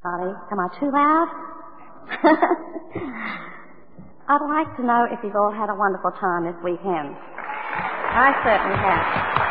Am I too loud? I'd like to know if you've all had a wonderful time this weekend. I certainly have.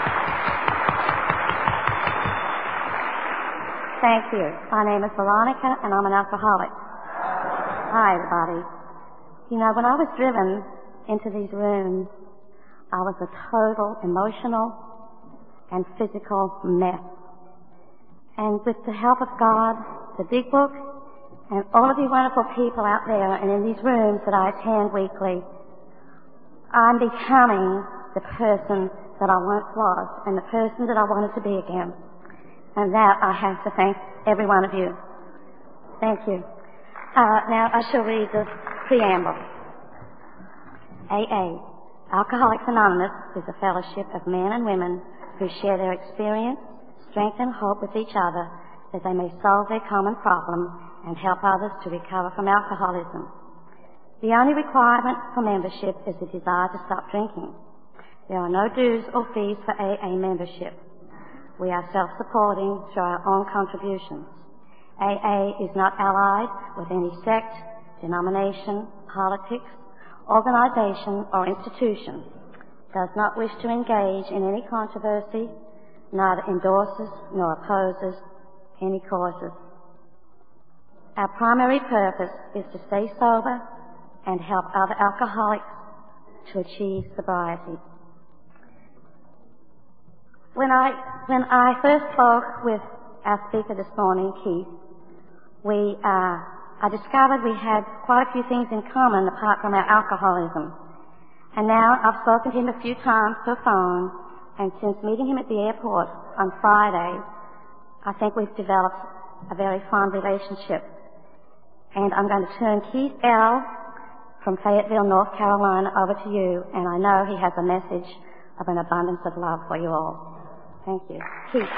Thank you. My name is Veronica, and I'm an alcoholic. Hi, everybody. You know, when I was driven into these rooms, I was a total emotional and physical mess. And with the help of God, the Big Book, and all of you wonderful people out there and in these rooms that I attend weekly, I'm becoming the person that I once was and the person that I wanted to be again. And that I have to thank every one of you. Thank you. Now I shall read the preamble. AA, Alcoholics Anonymous, is a fellowship of men and women who share their experience, strength and hope with each other that they may solve their common problem and help others to recover from alcoholism. The only requirement for membership is the desire to stop drinking. There are no dues or fees for AA membership. We are self-supporting through our own contributions. AA is not allied with any sect, denomination, politics, organization, or institution, does not wish to engage in any controversy, neither endorses nor opposes any causes. Our primary purpose is to stay sober and help other alcoholics to achieve sobriety. When I first spoke with our speaker this morning, Keith, I discovered we had quite a few things in common apart from our alcoholism. And now I've spoken to him a few times per phone, and since meeting him at the airport on Friday, I think we've developed a very fond relationship. And I'm going to turn Keith L. from Fayetteville, North Carolina, over to you, and I know he has a message of an abundance of love for you all. Thank you. Keith.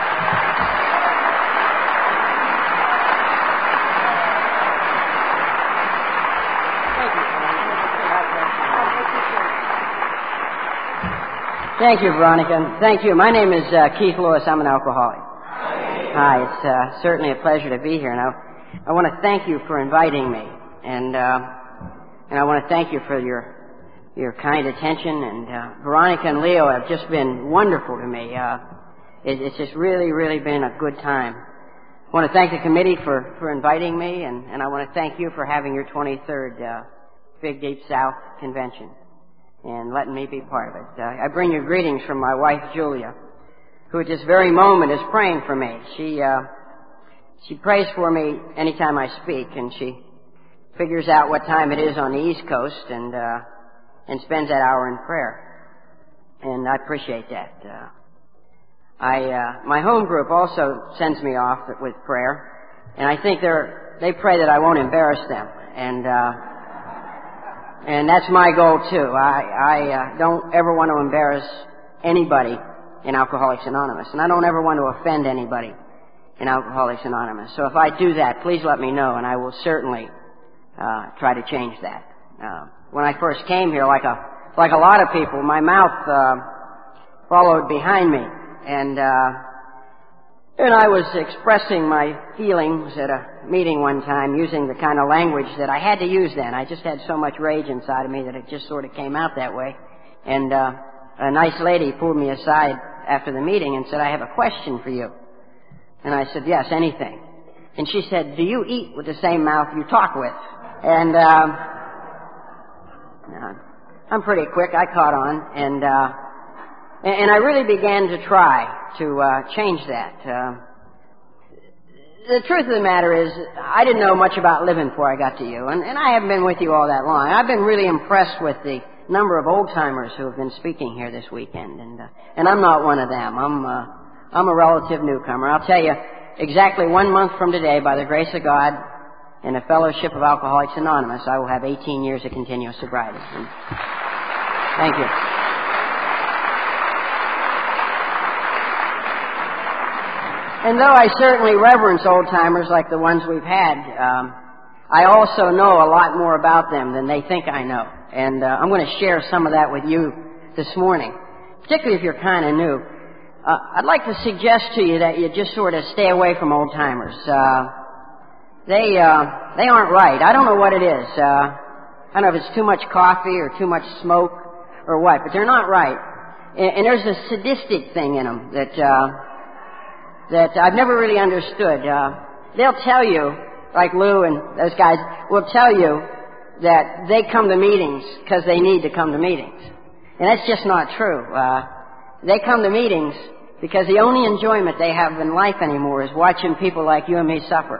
Thank you, Veronica. Thank you. My name is Keith Lewis. I'm an alcoholic. Hi. It's certainly a pleasure to be here. Now, I want to thank you for inviting me, and I want to thank you for your kind attention. And Veronica and Leo have just been wonderful to me. It's just really, really been a good time. I want to thank the committee for inviting me, and I want to thank you for having your 23rd Big Deep South convention and letting me be part of it. I bring you greetings from my wife, Julia, who at this very moment is praying for me. She prays for me anytime I speak, and she figures out what time it is on the East Coast and spends that hour in prayer. And I appreciate that. My home group also sends me off with prayer, and I think they pray that I won't embarrass them. And that's my goal too. I don't ever want to embarrass anybody in Alcoholics Anonymous, and I don't ever want to offend anybody in Alcoholics Anonymous. So if I do that, please let me know, and I will certainly try to change that. When I first came here, like a lot of people, my mouth followed behind me, and I was expressing my feelings at a meeting one time using the kind of language that I had to use then. I just had so much rage inside of me that it just sort of came out that way. And a nice lady pulled me aside after the meeting and said, "I have a question for you." And I said, "Yes, anything." And she said, "Do you eat with the same mouth you talk with?" And I'm pretty quick. I caught on, and I really began to try to change that. The truth of the matter is, I didn't know much about living before I got to you, and I haven't been with you all that long. I've been really impressed with the number of old-timers who have been speaking here this weekend, and I'm not one of them. I'm a relative newcomer. I'll tell you, exactly 1 month from today, by the grace of God, in the Fellowship of Alcoholics Anonymous, I will have 18 years of continuous sobriety. And thank you. And though I certainly reverence old-timers like the ones we've had, I also know a lot more about them than they think I know. And I'm going to share some of that with you this morning, particularly if you're kind of new. I'd like to suggest to you that you just sort of stay away from old-timers. they aren't right. I don't know what it is. I don't know if it's too much coffee or too much smoke or what, but they're not right. And there's a sadistic thing in them that I've never really understood. They'll tell you, like Lou and those guys, will tell you that they come to meetings because they need to come to meetings. And that's just not true. They come to meetings because the only enjoyment they have in life anymore is watching people like you and me suffer.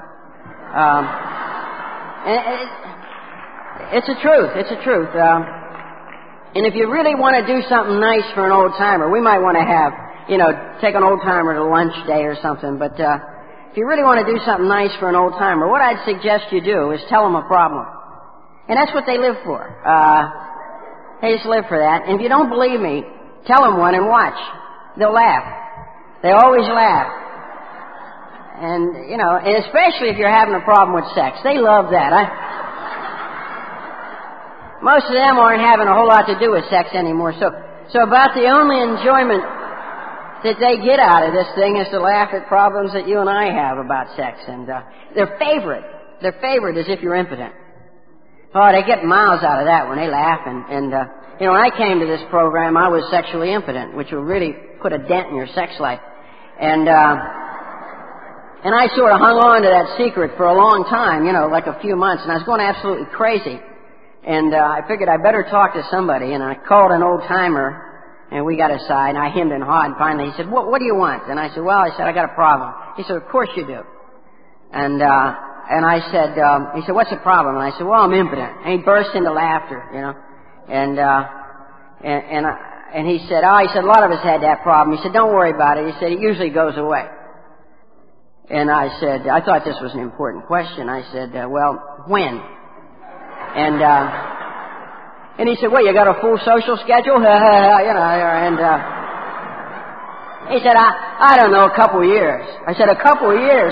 It's the truth. It's the truth. And if you really want to do something nice for an old-timer, we might want to have, take an old-timer to lunch day or something. But if you really want to do something nice for an old-timer, what I'd suggest you do is tell them a problem. And that's what they live for. They just live for that. And if you don't believe me, tell them one and watch. They'll laugh. They always laugh. And, and especially if you're having a problem with sex. They love that. Most of them aren't having a whole lot to do with sex anymore. So about the only enjoyment that they get out of this thing is to laugh at problems that you and I have about sex. And their favorite is if you're impotent. Oh, they get miles out of that when they laugh. And when I came to this program, I was sexually impotent, which will really put a dent in your sex life. And I sort of hung on to that secret for a long time, like a few months, and I was going absolutely crazy. And I figured I better talk to somebody, and I called an old-timer, and we got aside, and I hemmed and hawed, and finally he said, what do you want? And I said, I got a problem. He said, of course you do. And I said, he said, what's the problem? And I said, I'm impotent. And he burst into laughter, And he said, a lot of us had that problem. He said, don't worry about it. He said, it usually goes away. And I said, I thought this was an important question. I said, when? And he said, you got a full social schedule? And he said, I don't know, a couple of years. I said, a couple of years?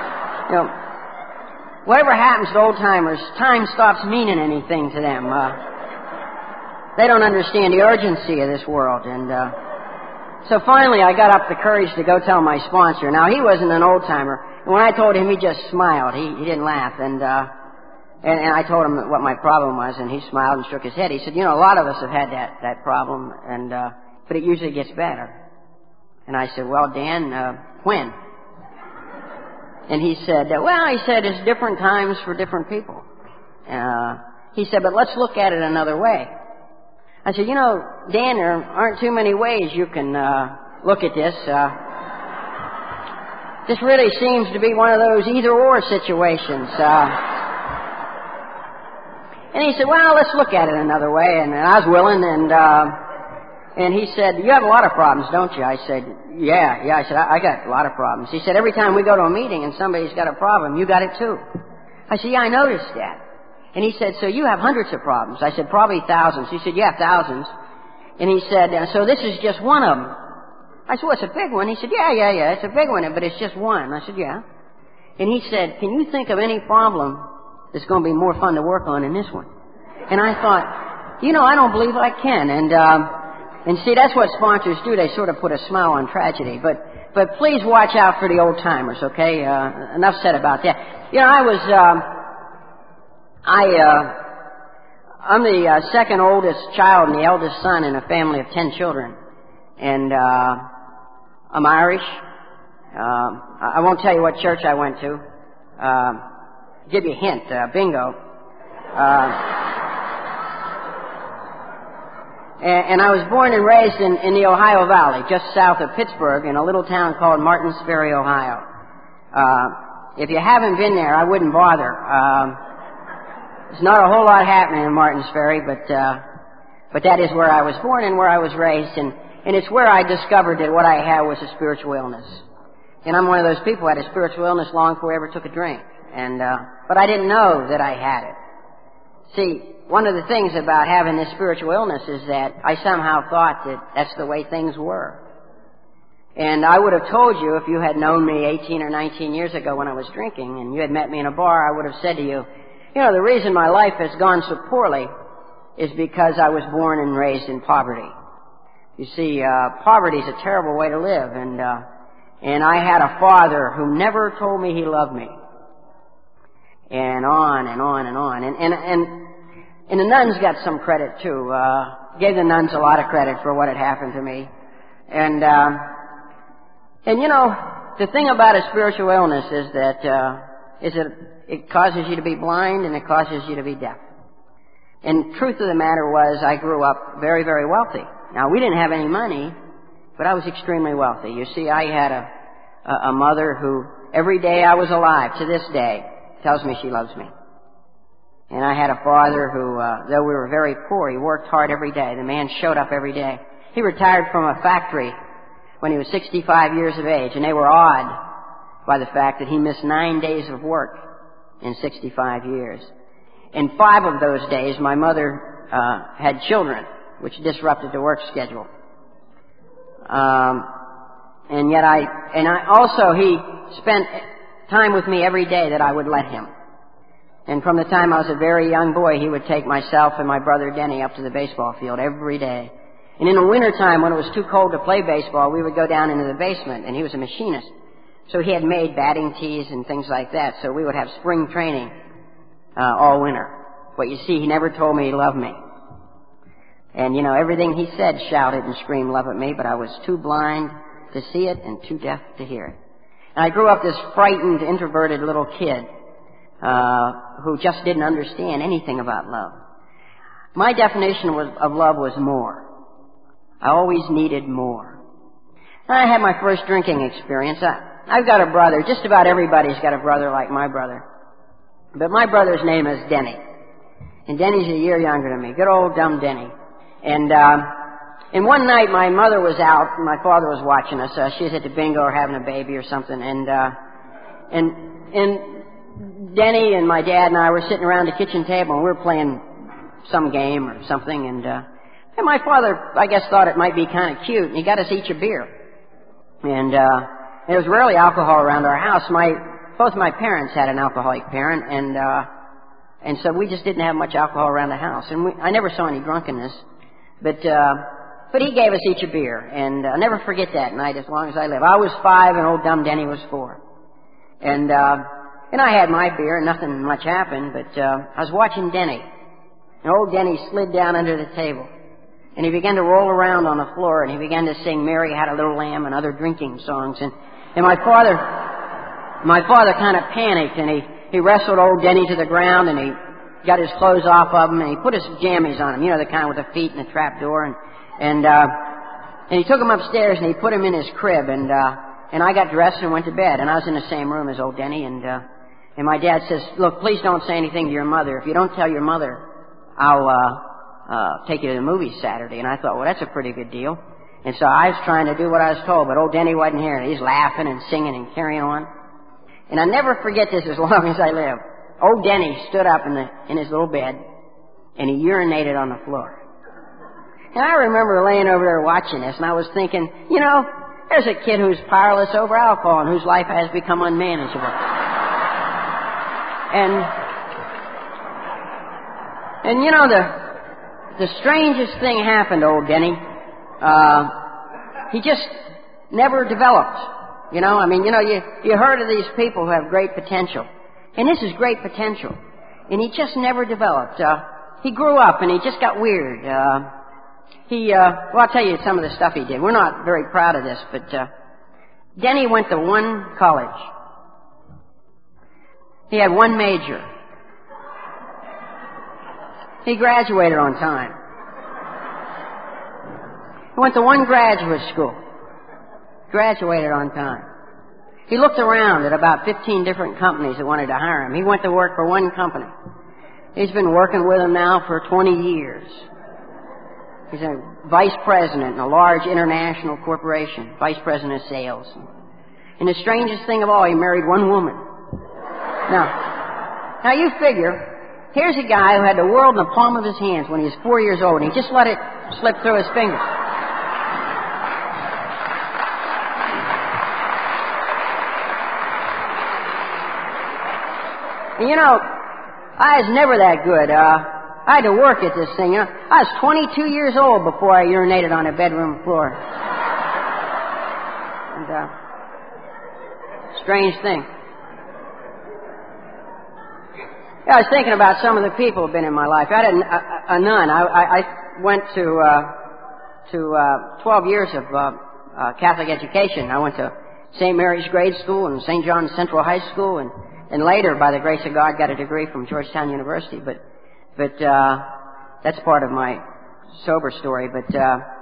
Whatever happens to old-timers, time stops meaning anything to them. They don't understand the urgency of this world. And so finally I got up the courage to go tell my sponsor. Now, he wasn't an old-timer. And when I told him, he just smiled. He didn't laugh. And I told him what my problem was, and he smiled and shook his head. He said, a lot of us have had that problem, but it usually gets better. And I said, Dan, when? And he said, it's different times for different people. He said, but let's look at it another way. I said, Dan, there aren't too many ways you can look at this. This really seems to be one of those either-or situations. And he said, let's look at it another way. And I was willing, and he said, you have a lot of problems, don't you? I said, yeah. I said, I got a lot of problems. He said, every time we go to a meeting and somebody's got a problem, you got it too. I said, I noticed that. And he said, so you have hundreds of problems. I said, probably thousands. He said, yeah, thousands. And he said, so this is just one of them. I said, it's a big one. He said, yeah, it's a big one, but it's just one. I said, yeah. And he said, can you think of any problem that's going to be more fun to work on than this one? And I thought, I don't believe I can. And see, that's what sponsors do. They sort of put a smile on tragedy. But please watch out for the old-timers, okay? Enough said about that. I'm the second oldest child and the eldest son in a family of 10 children. And I'm Irish. I won't tell you what church I went to. Give you a hint. Bingo. And I was born and raised in the Ohio Valley, just south of Pittsburgh, in a little town called Martins Ferry, Ohio. If you haven't been there, I wouldn't bother. There's not a whole lot happening in Martins Ferry, but that is where I was born and where I was raised, and it's where I discovered that what I had was a spiritual illness. And I'm one of those people who had a spiritual illness long before I ever took a drink. But I didn't know that I had it. See, one of the things about having this spiritual illness is that I somehow thought that that's the way things were. And I would have told you, if you had known me 18 or 19 years ago when I was drinking and you had met me in a bar, I would have said to you, the reason my life has gone so poorly is because I was born and raised in poverty. You see, poverty is a terrible way to live, and I had a father who never told me he loved me. and on and on and on. And the nuns got some credit too. Gave the nuns a lot of credit for what had happened to me. And you know, the thing about a spiritual illness is that it causes you to be blind and it causes you to be deaf. And truth of the matter was, I grew up very, very wealthy. Now, we didn't have any money, but I was extremely wealthy. You see, I had a mother who, every day I was alive, to this day, tells me she loves me. And I had a father who, though we were very poor, he worked hard every day. The man showed up every day. He retired from a factory when he was 65 years of age, and they were awed by the fact that he missed 9 days of work in 65 years. In 5 of those days, my mother had children, which disrupted the work schedule. And yet also he spent time with me every day that I would let him. And from the time I was a very young boy, he would take myself and my brother Denny up to the baseball field every day. And in the wintertime, when it was too cold to play baseball, we would go down into the basement, and he was a machinist. So he had made batting tees and things like that, so we would have spring training all winter. But you see, he never told me he loved me. And, you know, everything he said shouted and screamed love at me, but I was too blind to see it and too deaf to hear it. And I grew up this frightened, introverted little kid who just didn't understand anything about love. My definition of love was more. I always needed more. And I had my first drinking experience. I've got a brother. Just about everybody's got a brother like my brother. But my brother's name is Denny. And Denny's a year younger than me. Good old dumb Denny. And one night my mother was out and my father was watching us. She was at the bingo or having a baby or something. And Denny and my dad and I were sitting around the kitchen table and we were playing some game or something. And my father, I guess, thought it might be kind of cute, and he got us each a beer. And there was rarely alcohol around our house. Both my parents had an alcoholic parent, and so we just didn't have much alcohol around the house. And I never saw any drunkenness, but he gave us each a beer, and I'll never forget that night as long as I live. I was 5, and old dumb Denny was 4. And I had my beer, and nothing much happened, but I was watching Denny, and old Denny slid down under the table. And he began to roll around on the floor, and he began to sing Mary Had a Little Lamb and other drinking songs. And my father kind of panicked, and he wrestled old Denny to the ground, and he got his clothes off of him, and he put his jammies on him, you know, the kind with the feet and the trap door. And he took him upstairs, and he put him in his crib, and I got dressed and went to bed. And I was in the same room as old Denny, and my dad says, "Look, please don't say anything to your mother. If you don't tell your mother, I'll take you to the movies Saturday." And I thought, well, that's a pretty good deal. And so I was trying to do what I was told, but old Denny wasn't here. He's laughing and singing and carrying on. And I'll never forget this as long as I live. Old Denny stood up in his little bed, and he urinated on the floor. And I remember laying over there watching this, and I was thinking, you know, there's a kid who's powerless over alcohol and whose life has become unmanageable. And you know, the strangest thing happened to old Denny. He just never developed. You know, I mean, you know, you heard of these people who have great potential. And this is great potential. And he just never developed. He grew up and he just got weird. Well, I'll tell you some of the stuff he did. We're not very proud of this, but Denny went to one college. He had one major. He graduated on time. He went to one graduate school. Graduated on time. He looked around at about 15 different companies that wanted to hire him. He went to work for one company. He's been working with them now for 20 years. He's a vice president in a large international corporation, vice president of sales. And the strangest thing of all, he married one woman. Now you figure, here's a guy who had the world in the palm of his hands when he was 4 years old, and he just let it slip through his fingers. And you know, I was never that good. I had to work at this thing, you know. I was 22 years old before I urinated on a bedroom floor. And, strange thing. Yeah, I was thinking about some of the people who've been in my life. I had a nun. I went to 12 years of Catholic education. I went to St. Mary's Grade School and St. John's Central High School, and later, by the grace of God, got a degree from Georgetown University. But that's part of my sober story. But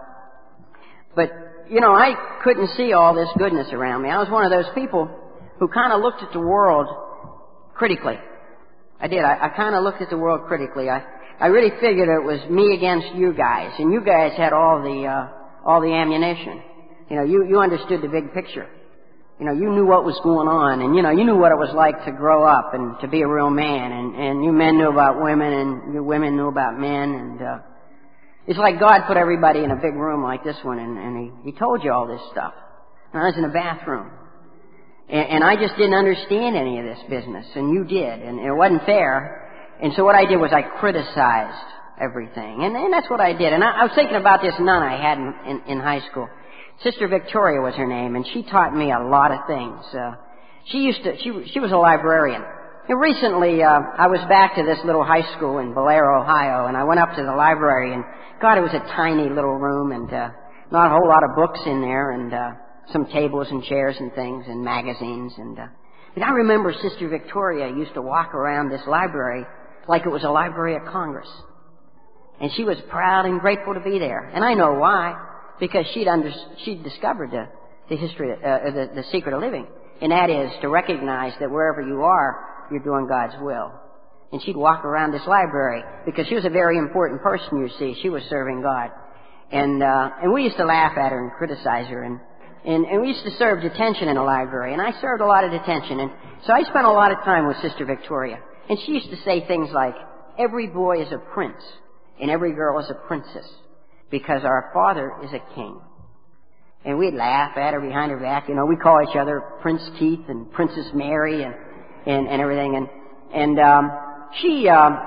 you know, I couldn't see all this goodness around me. I was one of those people who kind of looked at the world critically. I did. I kind of looked at the world critically. I really figured it was me against you guys, and you guys had all the ammunition. You know, you understood the big picture. You know, you knew what was going on, and you knew what it was like to grow up and to be a real man, and you men knew about women, and you women knew about men, and it's like God put everybody in a big room like this one, and he told you all this stuff. And I was in a bathroom. And I just didn't understand any of this business, and you did, and it wasn't fair. And so what I did was I criticized everything, and that's what I did. And I was thinking about this nun I had in high school. Sister Victoria was her name, and she taught me a lot of things. She was a librarian. And recently, I was back to this little high school in Blair, Ohio, and I went up to the library, and God, it was a tiny little room, and not a whole lot of books in there, and some tables and chairs and things and magazines. And I remember Sister Victoria used to walk around this library like it was a Library of Congress. And she was proud and grateful to be there. And I know why. Because she'd discovered the history, the secret of living. And that is to recognize that wherever you are, you're doing God's will. And she'd walk around this library because she was a very important person, you see. She was serving God. And we used to laugh at her and criticize her, and we used to serve detention in a library, and I served a lot of detention, and so I spent a lot of time with Sister Victoria. And she used to say things like, every boy is a prince, and every girl is a princess, because our Father is a king. And we'd laugh at her behind her back. You know, we call each other Prince Keith and Princess Mary and everything. And she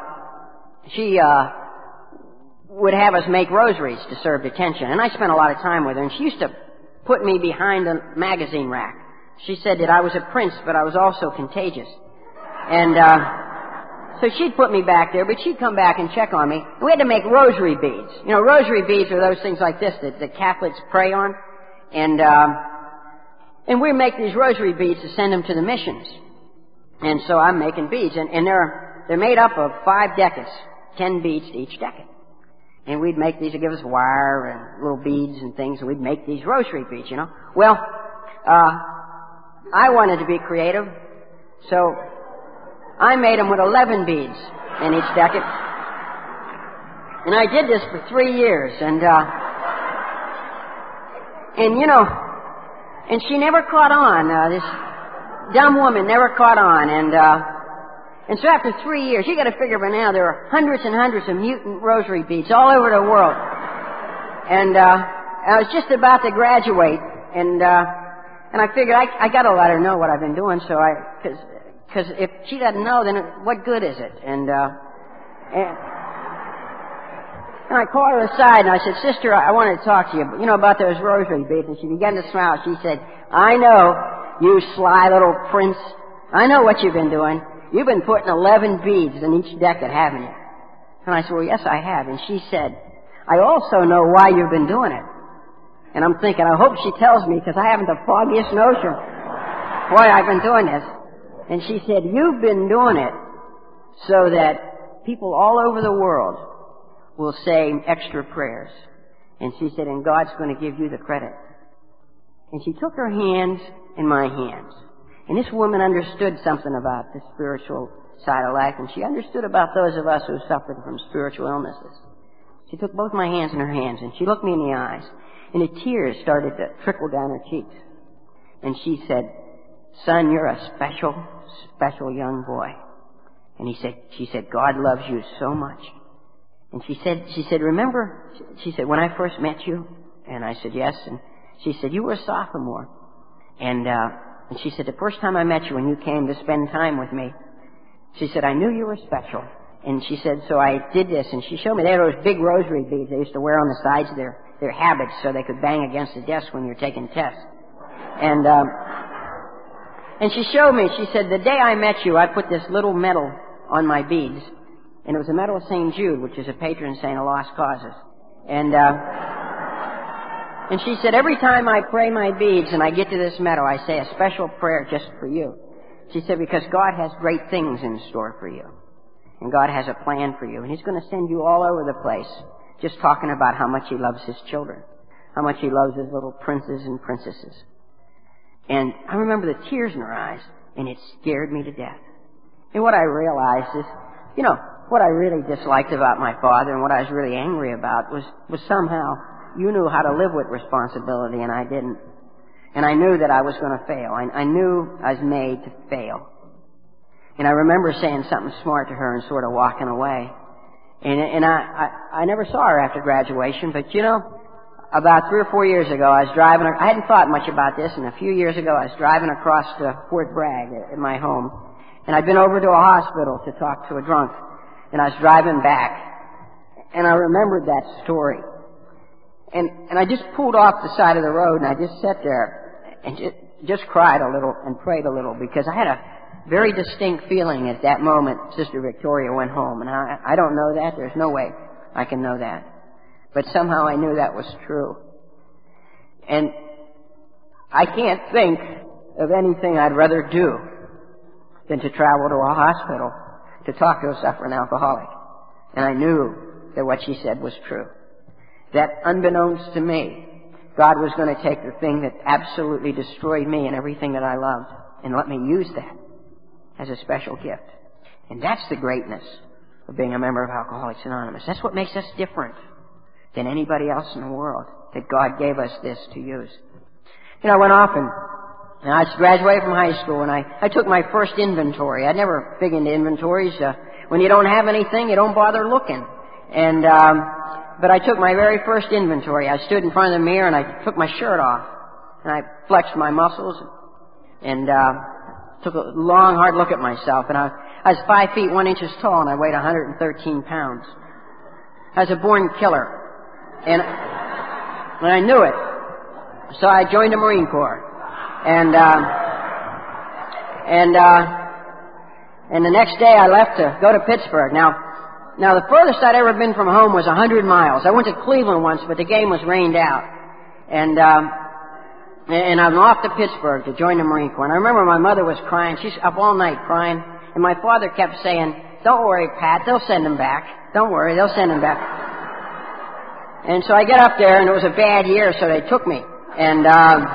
would have us make rosaries to serve detention. And I spent a lot of time with her, and she used to put me behind the magazine rack. She said that I was a prince, but I was also contagious. And so she'd put me back there, but she'd come back and check on me. And we had to make rosary beads. You know, rosary beads are those things like this that the Catholics pray on. And we make these rosary beads to send them to the missions. And so I'm making beads, and they're made up of 5 decades, 10 beads to each decade. And we'd make these, to give us wire and little beads and things, and we'd make these rosary beads, you know. Well, I wanted to be creative, so I made them with 11 beads in each decade. And I did this for 3 years, and you know, and she never caught on. This dumb woman never caught on, and so after 3 years, you got to figure by now there are hundreds and hundreds of mutant rosary beads all over the world. And I was just about to graduate, and I figured I got to let her know what I've been doing, so because if she doesn't know, then what good is it? And I called her aside, and I said, Sister, I wanted to talk to you, you know, about those rosary beads. And she began to smile. She said, I know, you sly little prince. I know what you've been doing. You've been putting 11 beads in each decade, haven't you? And I said, well, yes, I have. And she said, I also know why you've been doing it. And I'm thinking, I hope she tells me, because I haven't the foggiest notion why I've been doing this. And she said, you've been doing it so that people all over the world will say extra prayers. And she said, and God's going to give you the credit. And she took her hands in my hands. And this woman understood something about the spiritual side of life, and she understood about those of us who suffered from spiritual illnesses. She took both my hands in her hands, and she looked me in the eyes, and the tears started to trickle down her cheeks. And she said, son, you're a special, special young boy. And she said, God loves you so much. And she said, remember, she said, when I first met you? And I said, yes. And she said, you were a sophomore. And she said, the first time I met you when you came to spend time with me, she said, I knew you were special. And she said, so I did this. And she showed me, they had those big rosary beads they used to wear on the sides of their habits so they could bang against the desk when you're taking tests. And she showed me, she said, the day I met you, I put this little medal on my beads. And it was a medal of St. Jude, which is a patron saint of lost causes. And she said, every time I pray my beads and I get to this medal, I say a special prayer just for you. She said, because God has great things in store for you. And God has a plan for you. And He's going to send you all over the place just talking about how much He loves His children, how much He loves His little princes and princesses. And I remember the tears in her eyes, and it scared me to death. And what I realized is, what I really disliked about my father and what I was really angry about was somehow you knew how to live with responsibility and I didn't. And I knew that I was going to fail. I knew I was made to fail. And I remember saying something smart to her and sort of walking away. And I never saw her after graduation, but about 3 or 4 years ago, I was driving. I hadn't thought much about this, and a few years ago, I was driving across to Fort Bragg at my home, and I'd been over to a hospital to talk to a drunk, and I was driving back, and I remembered that story, and I just pulled off the side of the road, and I just sat there and just cried a little and prayed a little because I had a very distinct feeling at that moment. Sister Victoria went home, and I don't know that. There's no way I can know that. But somehow I knew that was true. And I can't think of anything I'd rather do than to travel to a hospital to talk to a suffering alcoholic. And I knew that what she said was true. That unbeknownst to me, God was going to take the thing that absolutely destroyed me and everything that I loved and let me use that as a special gift. And that's the greatness of being a member of Alcoholics Anonymous. That's what makes us different than anybody else in the world, that God gave us this to use. I went off and I graduated from high school and I took my first inventory. I'd never big into inventories. When you don't have anything, you don't bother looking. But I took my very first inventory. I stood in front of the mirror and I took my shirt off and I flexed my muscles and took a long, hard look at myself. And I was 5 feet 1 inch tall and I weighed 113 pounds. I was a born killer. And I knew it. So I joined the Marine Corps. And the next day I left to go to Pittsburgh. Now the furthest I'd ever been from home was 100 miles. I went to Cleveland once, but the game was rained out. And I'm off to Pittsburgh to join the Marine Corps. And I remember my mother was crying. She's up all night crying. And my father kept saying, don't worry, Pat, they'll send him back. Don't worry, they'll send him back. And so I get up there, and it was a bad year, so they took me. And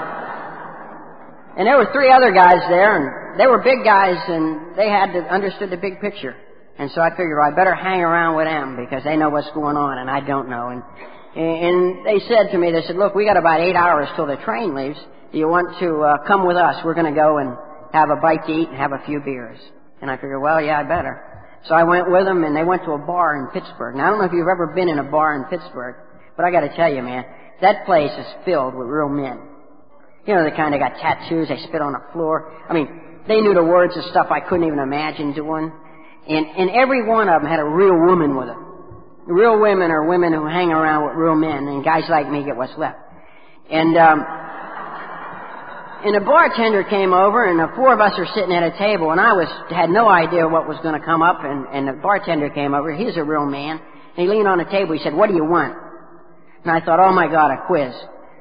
there were 3 other guys there, and they were big guys, and they understood the big picture. And so I figured, I better hang around with them because they know what's going on, and I don't know. And they said to me, look, we got about 8 hours till the train leaves. Do you want to come with us? We're going to go and have a bite to eat and have a few beers. And I figured, well, yeah, I better. So I went with them, and they went to a bar in Pittsburgh. Now, I don't know if you've ever been in a bar in Pittsburgh, but I got to tell you, man, that place is filled with real men. The kind that got tattoos, they spit on the floor. I mean, they knew the words of stuff I couldn't even imagine doing. And every one of them had a real woman with them. Real women are women who hang around with real men, and guys like me get what's left. And a bartender came over, and the 4 of us are sitting at a table, and I had no idea what was going to come up, and the bartender came over. He's a real man. And he leaned on the table. He said, what do you want? And I thought, oh, my God, a quiz.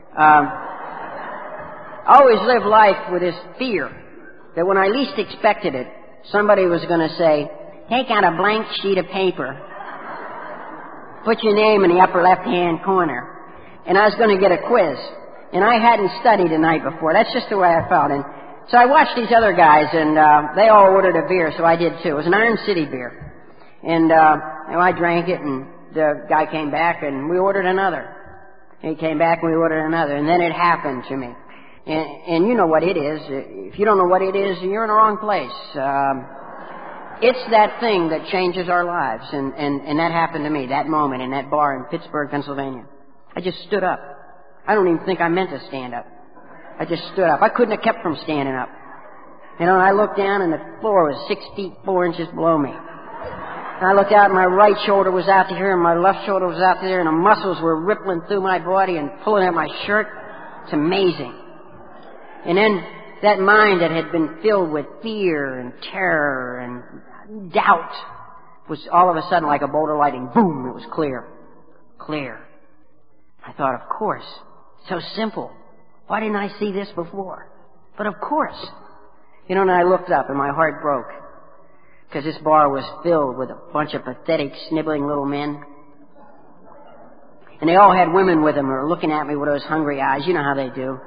I always lived life with this fear that when I least expected it, somebody was going to say, take out a blank sheet of paper, put your name in the upper left-hand corner, and I was going to get a quiz. And I hadn't studied the night before. That's just the way I felt. And so I watched these other guys, and they all ordered a beer, so I did too. It was an Iron City beer. And I drank it, and the guy came back, and we ordered another. And he came back, and we ordered another. And then it happened to me. And you know what it is. If you don't know what it is, you're in the wrong place. It's that thing that changes our lives. And that happened to me, that moment in that bar in Pittsburgh, Pennsylvania. I just stood up. I don't even think I meant to stand up. I just stood up. I couldn't have kept from standing up. And I looked down, and the floor was 6 feet 4 inches below me. And I looked out, and my right shoulder was out to here, and my left shoulder was out to there, and the muscles were rippling through my body and pulling at my shirt. It's amazing. And then that mind that had been filled with fear and terror and doubt was all of a sudden like a bolt of lightning. Boom, it was clear. Clear. I thought, of course. So simple. Why didn't I see this before? But of course. And I looked up and my heart broke. Because this bar was filled with a bunch of pathetic, sniveling little men. And they all had women with them who were looking at me with those hungry eyes. You know how they do.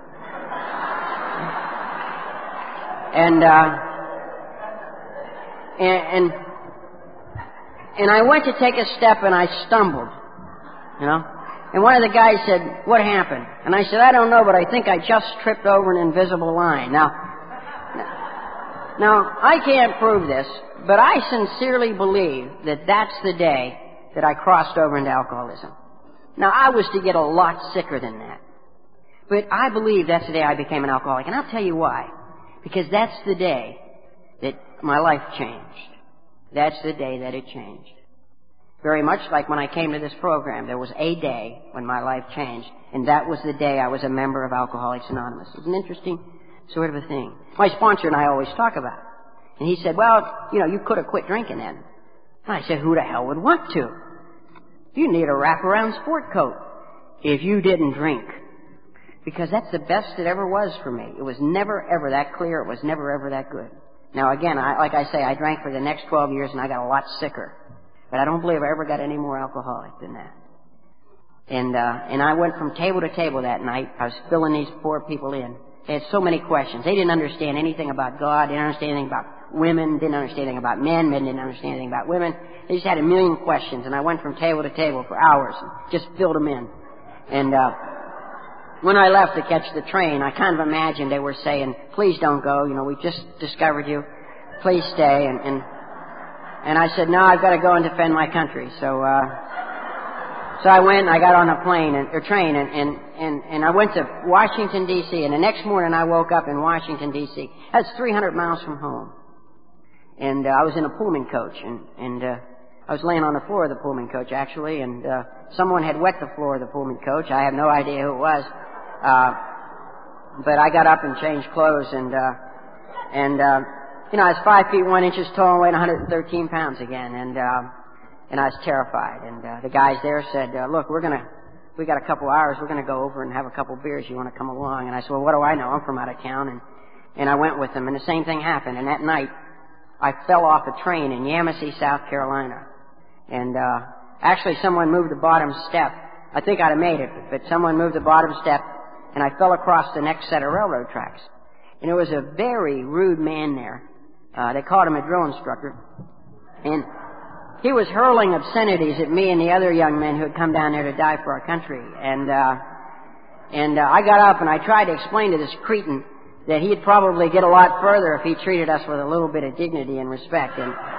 And I went to take a step and I stumbled, And one of the guys said, "What happened?" And I said, "I don't know, but I think I just tripped over an invisible line." Now, I can't prove this, but I sincerely believe that that's the day that I crossed over into alcoholism. Now, I was to get a lot sicker than that. But I believe that's the day I became an alcoholic. And I'll tell you why. Because that's the day that my life changed. That's the day that it changed. Very much like when I came to this program, there was a day when my life changed, and that was the day I was a member of Alcoholics Anonymous. It's an interesting sort of a thing. My sponsor and I always talk about it. And he said, "Well, you could have quit drinking then." And I said, "Who the hell would want to? You need a wraparound sport coat if you didn't drink." Because that's the best it ever was for me. It was never, ever that clear. It was never, ever that good. Now, again, like I say, I drank for the next 12 years, and I got a lot sicker. But I don't believe I ever got any more alcoholic than that. And I went from table to table that night. I was filling these poor people in. They had so many questions. They didn't understand anything about God. They didn't understand anything about women. Didn't understand anything about men. Men didn't understand anything about women. They just had a million questions. And I went from table to table for hours and just filled them in. And when I left to catch the train, I kind of imagined they were saying, "Please don't go. We just discovered you. Please stay." And I said, "No, I've got to go and defend my country." So I went and I got on a train and I went to Washington, D.C. And the next morning I woke up in Washington, D.C. That's 300 miles from home. And I was in a Pullman coach and I was laying on the floor of the Pullman coach actually, and someone had wet the floor of the Pullman coach. I have no idea who it was. But I got up and changed clothes and I was 5 feet 1 inch tall and weighed 113 pounds again, and I was terrified. And the guys there said, "Look, we got a couple hours. We're gonna go over and have a couple beers. You want to come along?" And I said, "Well, what do I know? I'm from out of town." And I went with them, and the same thing happened. And that night, I fell off a train in Yamasee, South Carolina, and actually someone moved the bottom step. I think I'd have made it, but someone moved the bottom step, and I fell across the next set of railroad tracks. And there was a very rude man there. They called him a drill instructor. And he was hurling obscenities at me and the other young men who had come down there to die for our country. And I got up and I tried to explain to this cretin that he'd probably get a lot further if he treated us with a little bit of dignity and respect.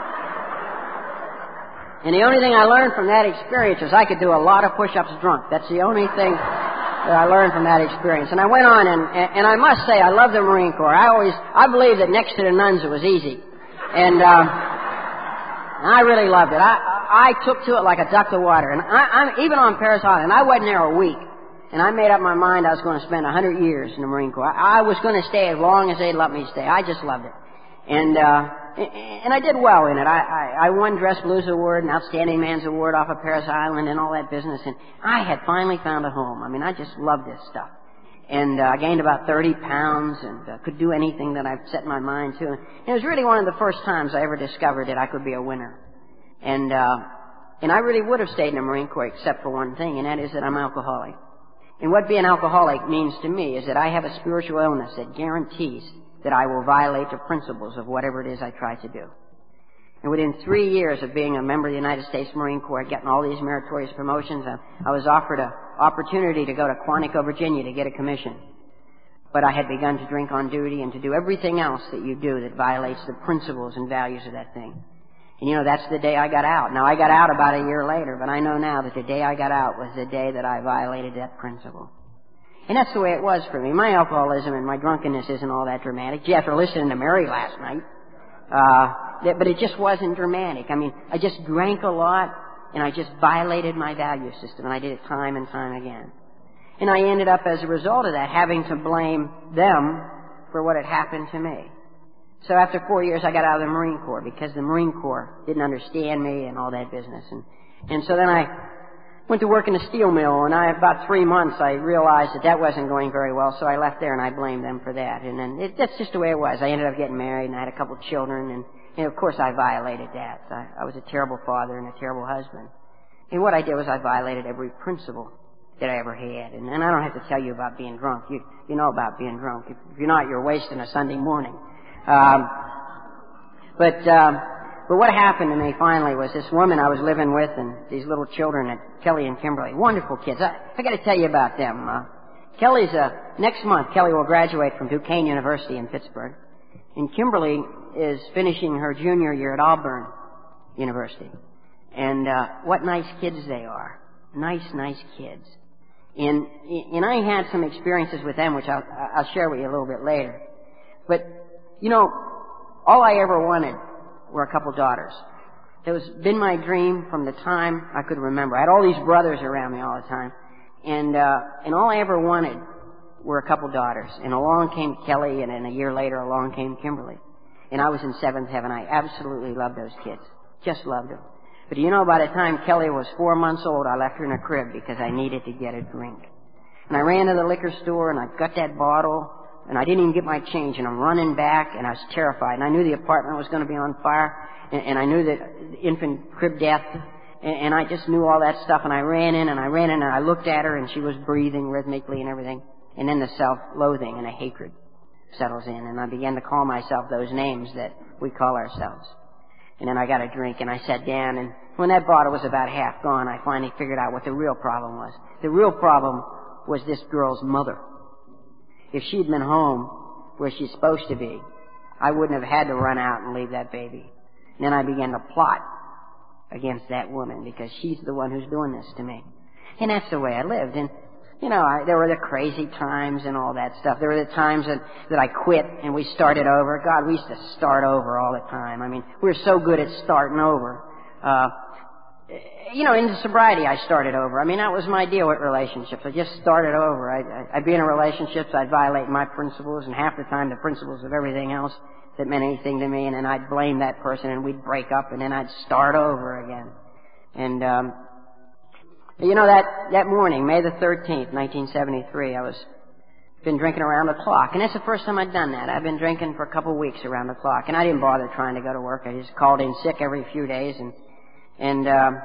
And the only thing I learned from that experience is I could do a lot of push-ups drunk. That's the only thing that I learned from that experience. And I went on, and I must say, I love the Marine Corps. I believe that next to the nuns it was easy. And I really loved it. I took to it like a duck to water. And I'm even on Parris Island, I wasn't there a week. And I made up my mind I was going to spend 100 years in the Marine Corps. I was going to stay as long as they'd let me stay. I just loved it. And I did well in it. I won Dress-Blues Award and Outstanding Man's Award off of Parris Island and all that business. And I had finally found a home. I mean, I just loved this stuff. And I gained about 30 pounds and could do anything that I've set my mind to. And it was really one of the first times I ever discovered that I could be a winner. And I really would have stayed in the Marine Corps except for one thing, and that is that I'm alcoholic. And what being alcoholic means to me is that I have a spiritual illness that guarantees that I will violate the principles of whatever it is I try to do. And within 3 years of being a member of the United States Marine Corps, getting all these meritorious promotions, I was offered an opportunity to go to Quantico, Virginia to get a commission. But I had begun to drink on duty and to do everything else that you do that violates the principles and values of that thing. And that's the day I got out. Now, I got out about a year later, but I know now that the day I got out was the day that I violated that principle. And that's the way it was for me. My alcoholism and my drunkenness isn't all that dramatic. Gee, after listening to Mary last night, but it just wasn't dramatic. I mean, I just drank a lot, and I just violated my value system, and I did it time and time again. And I ended up, as a result of that, having to blame them for what had happened to me. So after 4 years, I got out of the Marine Corps because the Marine Corps didn't understand me and all that business. And so then I went to work in a steel mill, and about 3 months, I realized that wasn't going very well, so I left there and I blamed them for that. And then that's just the way it was. I ended up getting married, and I had a couple children, and of course I violated that. I was a terrible father and a terrible husband. And what I did was I violated every principle that I ever had. And I don't have to tell you about being drunk. You know about being drunk. If you're not, you're wasting a Sunday morning. But what happened to me finally was this woman I was living with and these little children at Kelly and Kimberly. Wonderful kids. I got to tell you about them. Next month, Kelly will graduate from Duquesne University in Pittsburgh. And Kimberly is finishing her junior year at Auburn University. And what nice kids they are. Nice kids. And I had some experiences with them, which I'll share with you a little bit later. But, all I ever wanted were a couple daughters. It was been my dream from the time I could remember. I had all these brothers around me all the time. And all I ever wanted were a couple daughters. And along came Kelly, and then a year later along came Kimberly. And I was in seventh heaven. I absolutely loved those kids. Just loved them. But by the time Kelly was 4 months old, I left her in a crib because I needed to get a drink. And I ran to the liquor store, and I got that bottle, and I didn't even get my change, and I'm running back, and I was terrified. And I knew the apartment was going to be on fire, and I knew that infant crib death, and I just knew all that stuff, and I ran in, and I looked at her, and she was breathing rhythmically and everything. And then the self-loathing and a hatred settles in, and I began to call myself those names that we call ourselves. And then I got a drink, and I sat down, and when that bottle was about half gone, I finally figured out what the real problem was. The real problem was this girl's mother. If she'd been home where she's supposed to be, I wouldn't have had to run out and leave that baby. And then I began to plot against that woman because she's the one who's doing this to me. And that's the way I lived. And, there were the crazy times and all that stuff. There were the times that I quit and we started over. God, we used to start over all the time. I mean, we were so good at starting over. In sobriety, I started over. I mean, that was my deal with relationships. I just started over. I'd be in a relationship, so I'd violate my principles, and half the time the principles of everything else that meant anything to me, and then I'd blame that person, and we'd break up, and then I'd start over again. And, that morning, May the 13th, 1973, been drinking around the clock, and that's the first time I'd done that. I've been drinking for a couple of weeks around the clock, and I didn't bother trying to go to work. I just called in sick every few days, and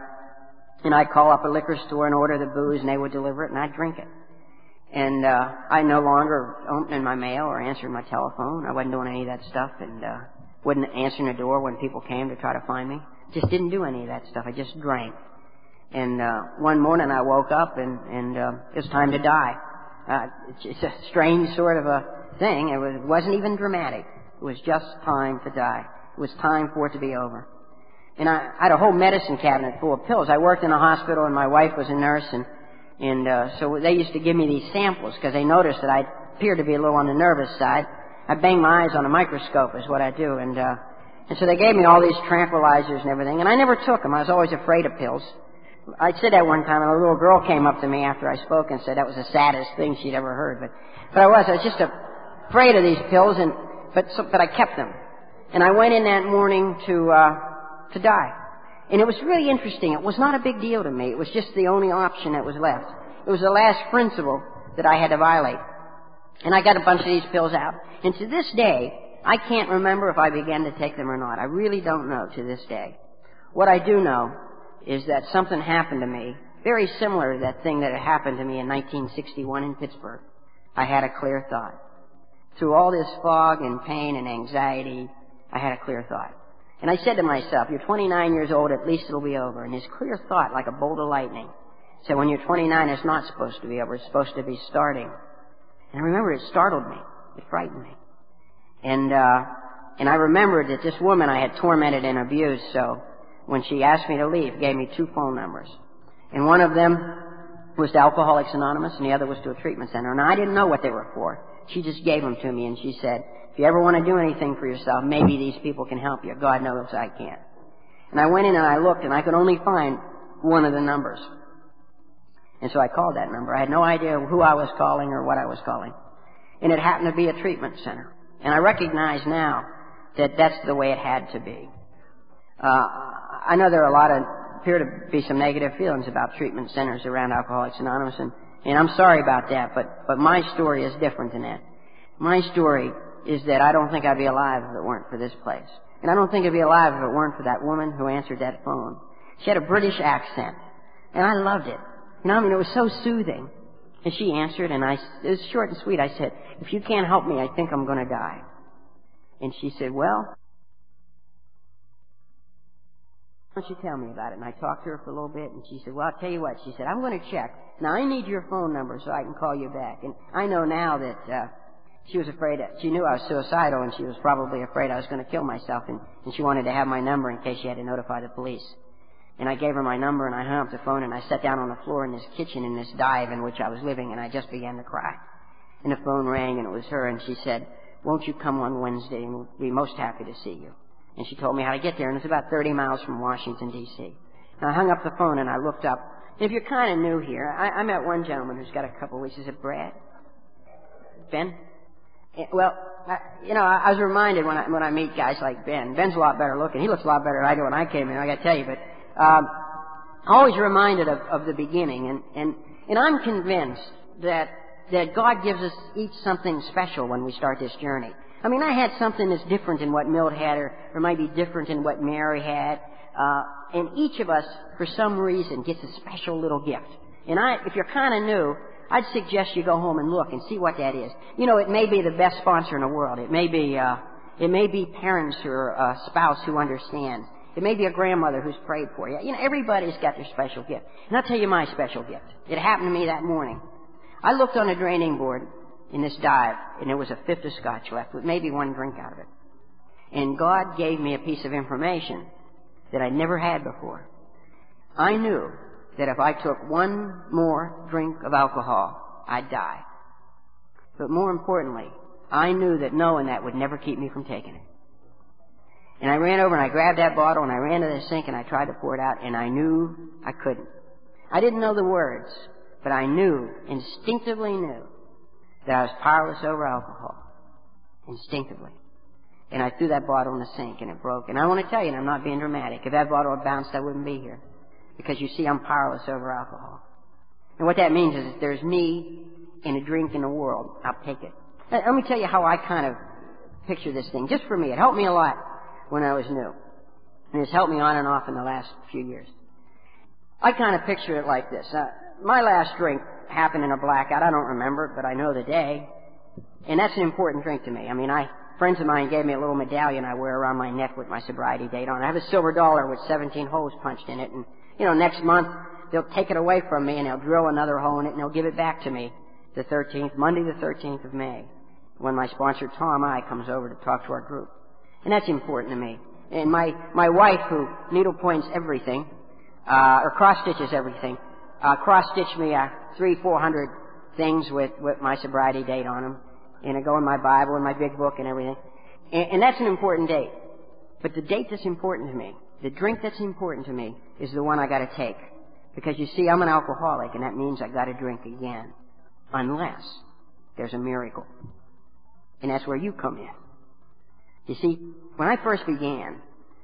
I'd call up a liquor store and order the booze, and they would deliver it, and I'd drink it. And I no longer opened my mail or answered my telephone. I wasn't doing any of that stuff, and wasn't answering the door when people came to try to find me. Just didn't do any of that stuff. I just drank. And one morning I woke up, and it was time to die. It's a strange sort of a thing. It wasn't even dramatic. It was just time to die. It was time for it to be over. And I had a whole medicine cabinet full of pills. I worked in a hospital, and my wife was a nurse, and so they used to give me these samples because they noticed that I appeared to be a little on the nervous side. I bang my eyes on a microscope is what I do, and so they gave me all these tranquilizers and everything, and I never took them. I was always afraid of pills. I said that one time, and a little girl came up to me after I spoke and said that was the saddest thing she'd ever heard. But I was just afraid of these pills, but I kept them. And I went in that morning to die. And it was really interesting. It was not a big deal to me. It was just the only option that was left. It was the last principle that I had to violate. And I got a bunch of these pills out. And to this day, I can't remember if I began to take them or not. I really don't know to this day. What I do know is that something happened to me, very similar to that thing that had happened to me in 1961 in Pittsburgh. I had a clear thought. Through all this fog and pain and anxiety, I had a clear thought. And I said to myself, you're 29 years old, at least it'll be over. And this clear thought, like a bolt of lightning, said when you're 29, it's not supposed to be over, it's supposed to be starting. And I remember it startled me. It frightened me. And I remembered that this woman I had tormented and abused, so when she asked me to leave, gave me 2 phone numbers. And one of them was to Alcoholics Anonymous, and the other was to a treatment center. And I didn't know what they were for. She just gave them to me, and she said, if you ever want to do anything for yourself, maybe these people can help you. God knows I can't. And I went in and I looked, and I could only find one of the numbers. And so I called that number. I had no idea who I was calling or what I was calling. And it happened to be a treatment center. And I recognize now that that's the way it had to be. I know there appear to be some negative feelings about treatment centers around Alcoholics Anonymous, and I'm sorry about that, but my story is different than that. My story is that I don't think I'd be alive if it weren't for this place. And I don't think I'd be alive if it weren't for that woman who answered that phone. She had a British accent, and I loved it. You know, I mean, it was so soothing. And she answered, and it was short and sweet. I said, "If you can't help me, I think I'm going to die." And she said, "Well, why don't you tell me about it?" And I talked to her for a little bit, and she said, "Well, I'll tell you what." She said, "I'm going to check. Now, I need your phone number so I can call you back." And I know now that she was afraid. She knew I was suicidal, and she was probably afraid I was going to kill myself, and she wanted to have my number in case she had to notify the police. And I gave her my number, and I hung up the phone, and I sat down on the floor in this kitchen in this dive in which I was living, and I just began to cry. And the phone rang, and it was her, and she said, "Won't you come on Wednesday, and we'll be most happy to see you." And she told me how to get there, and it's about 30 miles from Washington, D.C. And I hung up the phone, and I looked up. And if you're kind of new here, I met one gentleman who's got a couple of weeks. Is it Brad? Ben? Well, I was reminded when I meet guys like Ben. Ben's a lot better looking. He looks a lot better than I do when I came in, I got to tell you. But always reminded of the beginning. And I'm convinced that God gives us each something special when we start this journey. I mean, I had something that's different than what Milt had, or might be different than what Mary had. And each of us, for some reason, gets a special little gift. And if you're kind of new, I'd suggest you go home and look and see what that is. You know, it may be the best sponsor in the world. It may be parents or a spouse who understands. It may be a grandmother who's prayed for you. You know, everybody's got their special gift. And I'll tell you my special gift. It happened to me that morning. I looked on a draining board in this dive, and there was a fifth of scotch left with maybe one drink out of it. And God gave me a piece of information that I'd never had before. I knew that if I took one more drink of alcohol, I'd die. But more importantly, I knew that knowing that would never keep me from taking it. And I ran over and I grabbed that bottle and I ran to the sink and I tried to pour it out, and I knew I couldn't. I didn't know the words, but I instinctively knew that I was powerless over alcohol. Instinctively. And I threw that bottle in the sink and it broke. And I want to tell you, and I'm not being dramatic, if that bottle had bounced, I wouldn't be here. Because you see, I'm powerless over alcohol. And what that means is if there's me and a drink in the world, I'll take it. Now, let me tell you how I kind of picture this thing. Just for me, it helped me a lot when I was new. And it's helped me on and off in the last few years. I kind of picture it like this. My last drink happened in a blackout. I don't remember it, but I know the day. And that's an important drink to me. I mean, friends of mine gave me a little medallion I wear around my neck with my sobriety date on it. I have a silver dollar with 17 holes punched in it. And, next month they'll take it away from me and they'll drill another hole in it and they'll give it back to me Monday the 13th of May, when my sponsor Tom I comes over to talk to our group. And that's important to me. And my wife, who needle points everything, or cross-stitches everything, cross-stitched me 300-400 things with my sobriety date on them. And I go in my Bible and my big book and everything. And that's an important date. But the date that's important to me, the drink that's important to me, is the one I got to take. Because you see, I'm an alcoholic, and that means I got to drink again. Unless there's a miracle. And that's where you come in. You see, when I first began,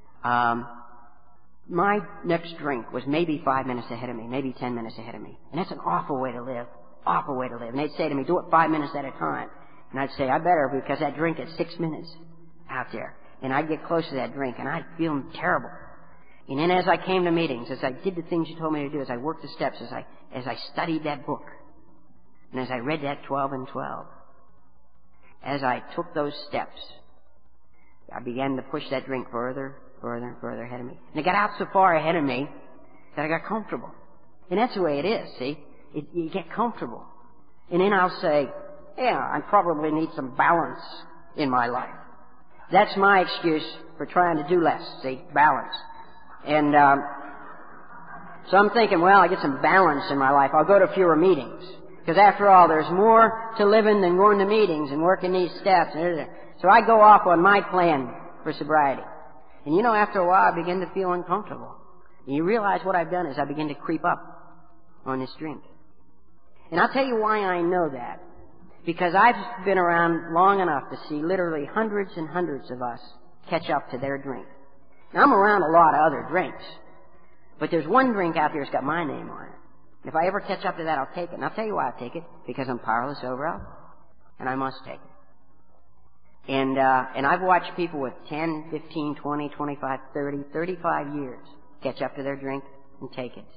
my next drink was maybe 5 minutes ahead of me, maybe 10 minutes ahead of me. And that's an awful way to live. Awful way to live. And they'd say to me, do it 5 minutes at a time. And I'd say, I better, because that drink is 6 minutes out there. And I'd get close to that drink, and I'd feel terrible. And then as I came to meetings, as I did the things you told me to do, as I worked the steps, as I studied that book, and as I read that 12 and 12, as I took those steps, I began to push that drink further and further ahead of me. And it got out so far ahead of me that I got comfortable. And that's the way it is, see? You get comfortable. And then I'll say, yeah, I probably need some balance in my life. That's my excuse for trying to do less, see? Balance. And so I'm thinking, well, I get some balance in my life. I'll go to fewer meetings. Because after all, there's more to living than going to meetings and working these steps. So I go off on my plan for sobriety. And after a while, I begin to feel uncomfortable. And you realize what I've done is I begin to creep up on this drink. And I'll tell you why I know that. Because I've been around long enough to see literally hundreds and hundreds of us catch up to their drink. Now, I'm around a lot of other drinks, but there's one drink out there that's got my name on it. And if I ever catch up to that, I'll take it. And I'll tell you why I'll take it. Because I'm powerless over alcohol. And I must take it. And I've watched people with 10, 15, 20, 25, 30, 35 years catch up to their drink and take it.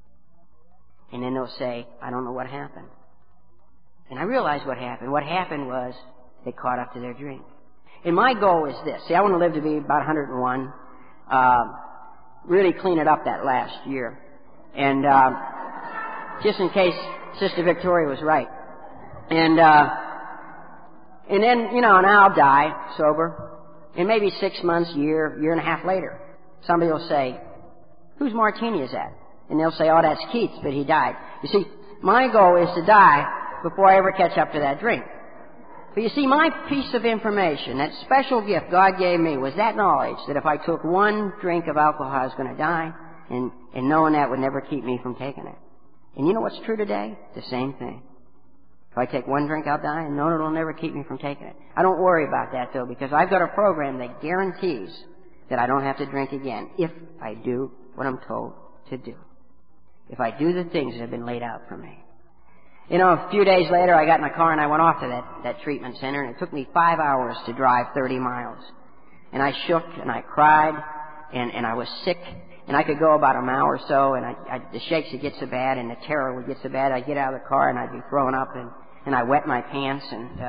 And then they'll say, I don't know what happened. And I realize what happened. What happened was they caught up to their drink. And my goal is this. See, I want to live to be about 101. Really clean it up that last year. And just in case Sister Victoria was right. And then, and I'll die sober. And maybe 6 months, year and a half later, somebody will say, whose martini is that? And they'll say, oh, that's Keith's, but he died. You see, my goal is to die before I ever catch up to that drink. But you see, my piece of information, that special gift God gave me, was that knowledge that if I took one drink of alcohol, I was going to die, and knowing that would never keep me from taking it. And you know what's true today? The same thing. If I take one drink, I'll die, and knowing it'll never keep me from taking it. I don't worry about that, though, because I've got a program that guarantees that I don't have to drink again if I do what I'm told to do. If I do the things that have been laid out for me. A few days later, I got in a car and I went off to that treatment center, and it took me 5 hours to drive 30 miles. And I shook and I cried and I was sick, and I could go about a mile or so, and the shakes would get so bad and the terror would get so bad, I'd get out of the car and I'd be throwing up, and I wet my pants,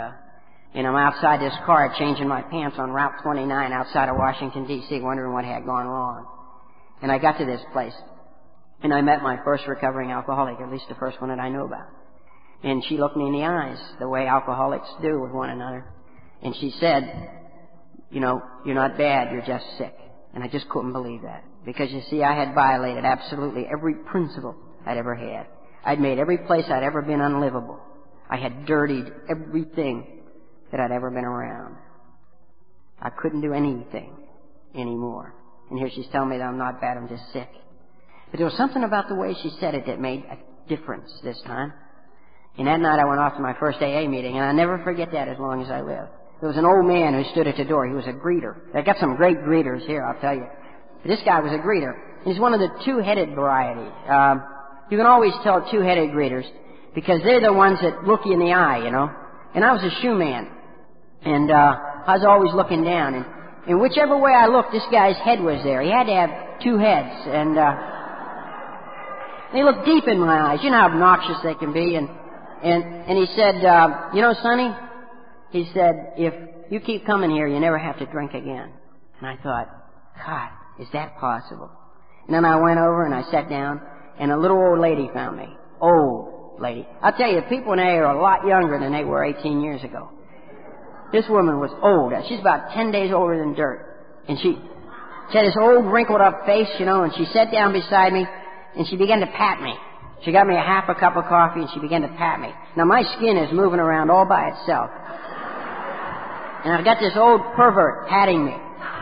and I'm outside this car changing my pants on Route 29 outside of Washington, D.C., wondering what had gone wrong. And I got to this place, and I met my first recovering alcoholic, at least the first one that I knew about. And she looked me in the eyes, the way alcoholics do with one another. And she said, you're not bad, you're just sick. And I just couldn't believe that. Because, you see, I had violated absolutely every principle I'd ever had. I'd made every place I'd ever been unlivable. I had dirtied everything that I'd ever been around. I couldn't do anything anymore. And here she's telling me that I'm not bad, I'm just sick. But there was something about the way she said it that made a difference this time. And that night I went off to my first AA meeting, and I'll never forget that as long as I live. There was an old man who stood at the door. He was a greeter. I got some great greeters here, I'll tell you. But this guy was a greeter. He's one of the two-headed variety. You can always tell two-headed greeters because they're the ones that look you in the eye, And I was a shoe man. And I was always looking down. And whichever way I looked, this guy's head was there. He had to have two heads. And they looked deep in my eyes. You know how obnoxious they can be. And he said, Sonny, he said, if you keep coming here, you never have to drink again. And I thought, God, is that possible? And then I went over and I sat down, and a little old lady found me. Old lady. I'll tell you, people in AA are a lot younger than they were 18 years ago. This woman was old. She's about 10 days older than dirt. And she had this old wrinkled up face, and she sat down beside me, and she began to pat me. She got me half a cup of coffee, and she began to pat me. Now, my skin is moving around all by itself. And I've got this old pervert patting me,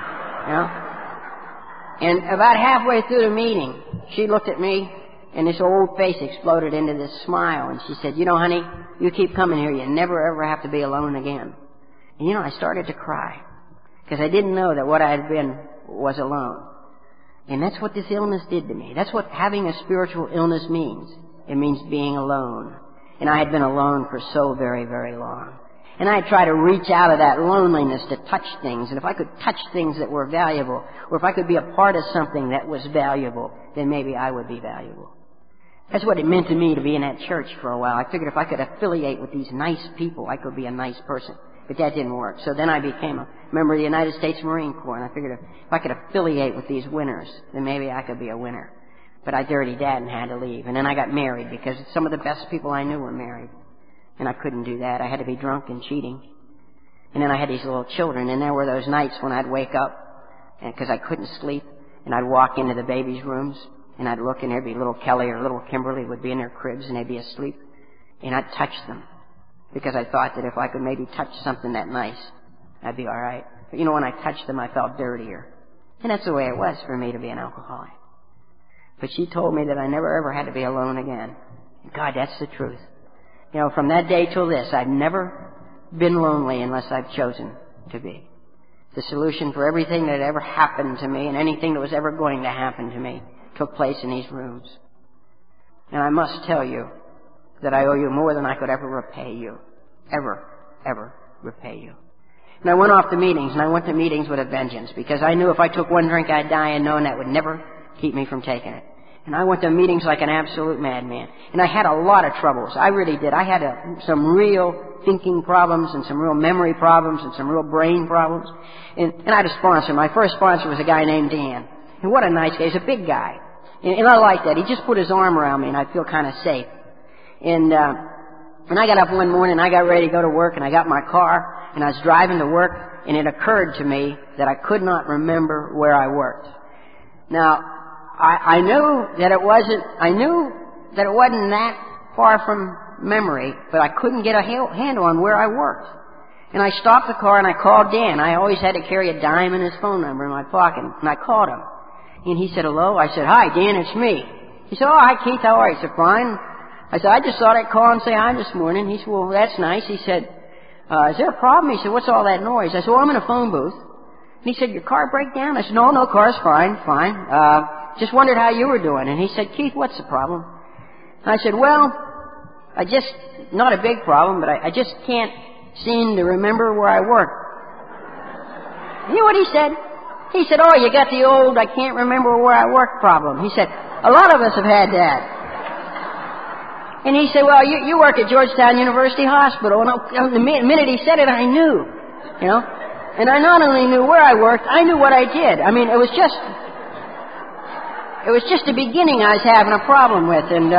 And about halfway through the meeting, she looked at me, and this old face exploded into this smile. And she said, honey, you keep coming here, you never ever have to be alone again. And, I started to cry, because I didn't know that what I had been was alone. And that's what this illness did to me. That's what having a spiritual illness means. It means being alone. And I had been alone for so very, very long. And I tried to reach out of that loneliness to touch things. And if I could touch things that were valuable, or if I could be a part of something that was valuable, then maybe I would be valuable. That's what it meant to me to be in that church for a while. I figured if I could affiliate with these nice people, I could be a nice person. But that didn't work. So then I became a member of the United States Marine Corps, and I figured if I could affiliate with these winners, then maybe I could be a winner. But I dirty dad and had to leave. And then I got married because some of the best people I knew were married. And I couldn't do that. I had to be drunk and cheating. And then I had these little children, and there were those nights when I'd wake up, because I couldn't sleep, and I'd walk into the babies' rooms, and I'd look, and there'd be little Kelly or little Kimberly would be in their cribs, and they'd be asleep. And I'd touch them, because I thought that if I could maybe touch something that nice, I'd be all right. But when I touched them, I felt dirtier. And that's the way it was for me to be an alcoholic. But she told me that I never ever had to be alone again. God, that's the truth. From that day till this, I've never been lonely unless I've chosen to be. The solution for everything that had ever happened to me and anything that was ever going to happen to me took place in these rooms. And I must tell you that I owe you more than I could ever repay you. Ever repay you. And I went off to meetings, and I went to meetings with a vengeance, because I knew if I took one drink I'd die, and knowing that would never keep me from taking it. And I went to meetings like an absolute madman. And I had a lot of troubles. I really did. I had some real thinking problems and some real memory problems and some real brain problems. And I had a sponsor. My first sponsor was a guy named Dan. And what a nice guy. He's a big guy. And I liked that. He just put his arm around me, and I'd feel kind of safe. And I got up one morning, and I got ready to go to work, and I got my car, and I was driving to work, and it occurred to me that I could not remember where I worked. Now, I knew that it wasn't that far from memory, but I couldn't get a handle on where I worked. And I stopped the car and I called Dan. I always had to carry a dime and his phone number in my pocket, and I called him. And he said, hello? I said, hi, Dan, it's me. He said, oh, hi, Keith, how are you? I said, fine. I said, I just thought I'd call and say hi this morning. He said, well, that's nice. He said, is there a problem? He said, what's all that noise? I said, well, I'm in a phone booth. And he said, your car break down? I said, no, car's fine. Just wondered how you were doing. And he said, Keith, what's the problem? And I said, well, not a big problem, but I just can't seem to remember where I work. You know what he said? He said, oh, you got the old I can't remember where I work problem. He said, a lot of us have had that. And he said, well, you work at Georgetown University Hospital. And the minute he said it, I knew, you know. And I not only knew where I worked, I knew what I did. I mean, it was just the beginning I was having a problem with. And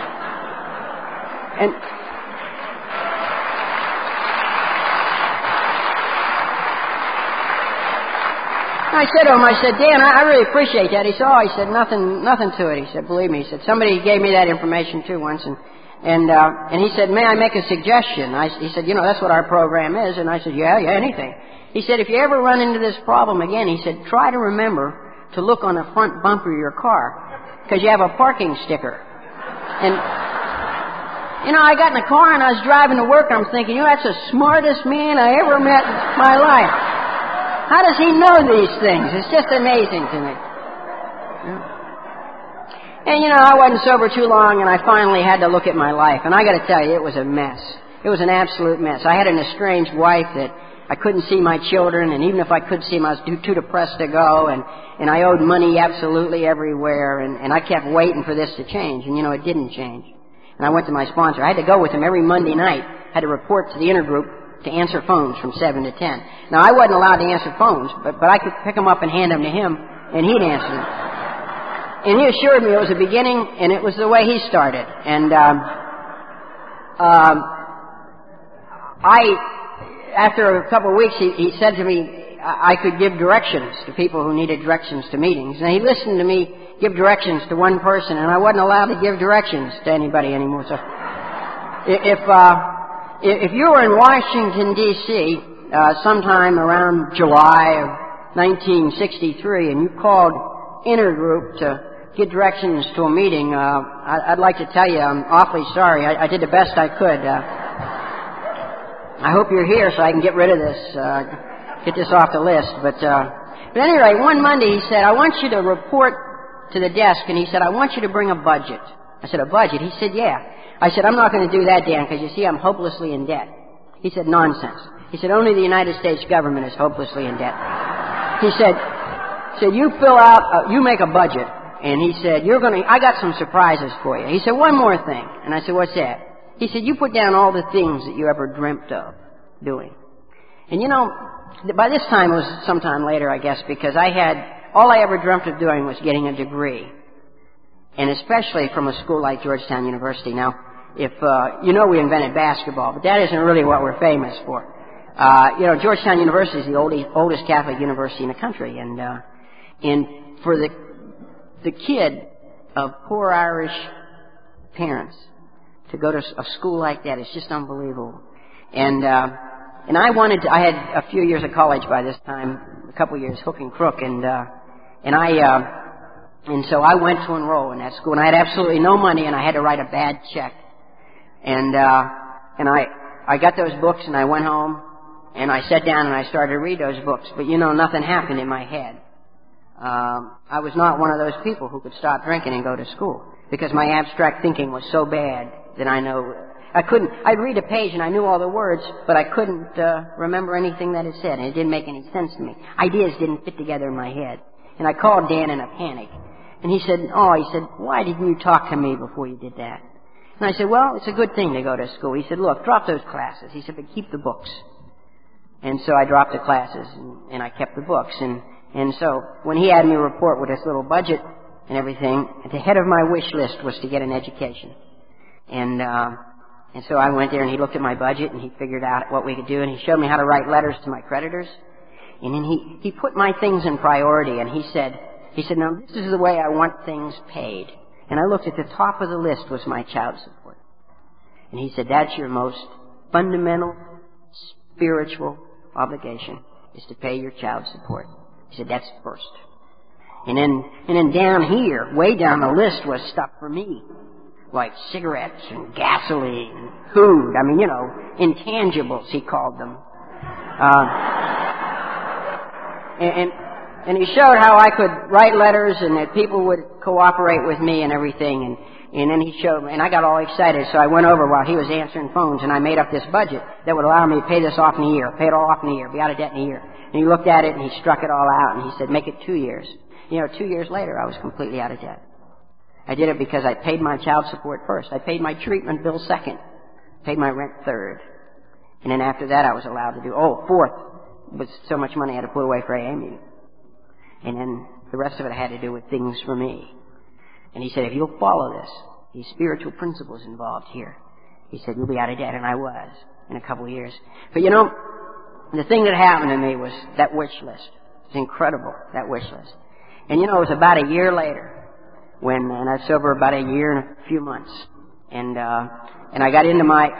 I said to him, Dan, I really appreciate that. He said, he said, nothing to it. He said, believe me. He said, somebody gave me that information too once. And he said, may I make a suggestion? He said, that's what our program is. And I said, yeah, anything. He said, if you ever run into this problem again, he said, try to remember to look on the front bumper of your car, because you have a parking sticker. And, I got in the car and I was driving to work. I'm thinking, that's the smartest man I ever met in my life. How does he know these things? It's just amazing to me. And, I wasn't sober too long, and I finally had to look at my life. And I got to tell you, it was a mess. It was an absolute mess. I had an estranged wife that I couldn't see my children, and even if I could see them, I was too depressed to go, and I owed money absolutely everywhere, and I kept waiting for this to change, and, it didn't change. And I went to my sponsor. I had to go with him every Monday night. I had to report to the intergroup to answer phones from 7 to 10. Now, I wasn't allowed to answer phones, but I could pick them up and hand them to him, and he'd answer them. And he assured me it was the beginning, and it was the way he started. And after a couple of weeks, he said to me I could give directions to people who needed directions to meetings. And he listened to me give directions to one person, and I wasn't allowed to give directions to anybody anymore. So if you were in Washington, D.C., sometime around July of 1963, and you called intergroup to get directions to a meeting, I'd like to tell you I'm awfully sorry. I did the best I could. I hope you're here so I can get rid of this, get this off the list. But at any rate, one Monday he said, I want you to report to the desk, and he said, I want you to bring a budget. I said, a budget? He said, yeah. I said, I'm not going to do that, Dan, because you see, I'm hopelessly in debt. He said, nonsense. He said, only the United States government is hopelessly in debt. He said, you fill out, you make a budget, and he said, I got some surprises for you. He said, one more thing. And I said, what's that? He said, you put down all the things that you ever dreamt of doing. And by this time it was sometime later, I guess, because all I ever dreamt of doing was getting a degree. And especially from a school like Georgetown University. Now, if, we invented basketball, but that isn't really what we're famous for. Georgetown University is the oldest Catholic university in the country. And for the kid of poor Irish parents to go to a school like that is just unbelievable. And I had a few years of college by this time, a couple of years, hook and crook, and so I went to enroll in that school, and I had absolutely no money, and I had to write a bad check. And I got those books, and I went home, And I sat down and I started to read those books. But nothing happened in my head. I was not one of those people who could stop drinking and go to school, because my abstract thinking was so bad that I'd read a page and I knew all the words, but I couldn't remember anything that it said, and it didn't make any sense to me. Ideas didn't fit together in my head. And I called Dan in a panic. And he said, why didn't you talk to me before you did that? And I said, well, it's a good thing to go to school. He said, look, drop those classes. He said, but keep the books. And so I dropped the classes, and I kept the books. And so when he had me report with this little budget and everything, at the head of my wish list was to get an education. And so I went there, and he looked at my budget, and he figured out what we could do, and he showed me how to write letters to my creditors. And then he put my things in priority, and he said, now this is the way I want things paid. And I looked at the top of the list was my child support. And he said, that's your most fundamental spiritual obligation, is to pay your child support. He said, that's first. And then down here, way down the list, was stuff for me, like cigarettes and gasoline and food. I mean, intangibles, he called them. And he showed how I could write letters and that people would cooperate with me and everything. And then he showed me, and I got all excited, so I went over while he was answering phones, and I made up this budget that would allow me to pay this off in a year, pay it all off in a year, be out of debt in a year. And he looked at it, and he struck it all out, and he said, make it 2 years. 2 years later, I was completely out of debt. I did it because I paid my child support first. I paid my treatment bill second. Paid my rent third. And then after that, I was allowed to do, fourth was so much money I had to put away for AA meeting. And then the rest of it had to do with things for me. And he said, if you'll follow this, these spiritual principles involved here, he said, you'll be out of debt. And I was in a couple of years. But the thing that happened to me was that wish list. It's incredible, that wish list. And it was about a year later and I was sober about a year and a few months. And I got into my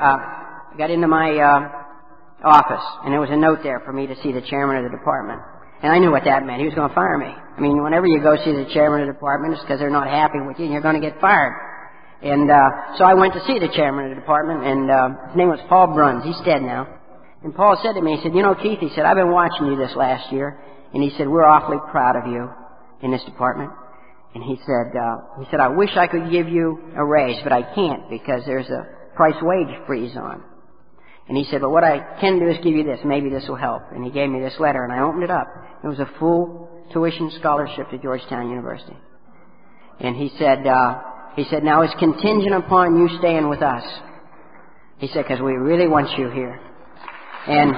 office, and there was a note there for me to see the chairman of the department. And I knew what that meant. He was going to fire me. I mean, whenever you go see the chairman of the department, it's because they're not happy with you and you're going to get fired. And so I went to see the chairman of the department, and his name was Paul Bruns. He's dead now. And Paul said to me, he said, Keith, he said, I've been watching you this last year. And he said, we're awfully proud of you in this department. And he said, I wish I could give you a raise, but I can't because there's a price wage freeze on. And he said, but what I can do is give you this. Maybe this will help. And he gave me this letter, and I opened it up. It was a full tuition scholarship to Georgetown University. And he said, now it's contingent upon you staying with us. He said, because we really want you here. And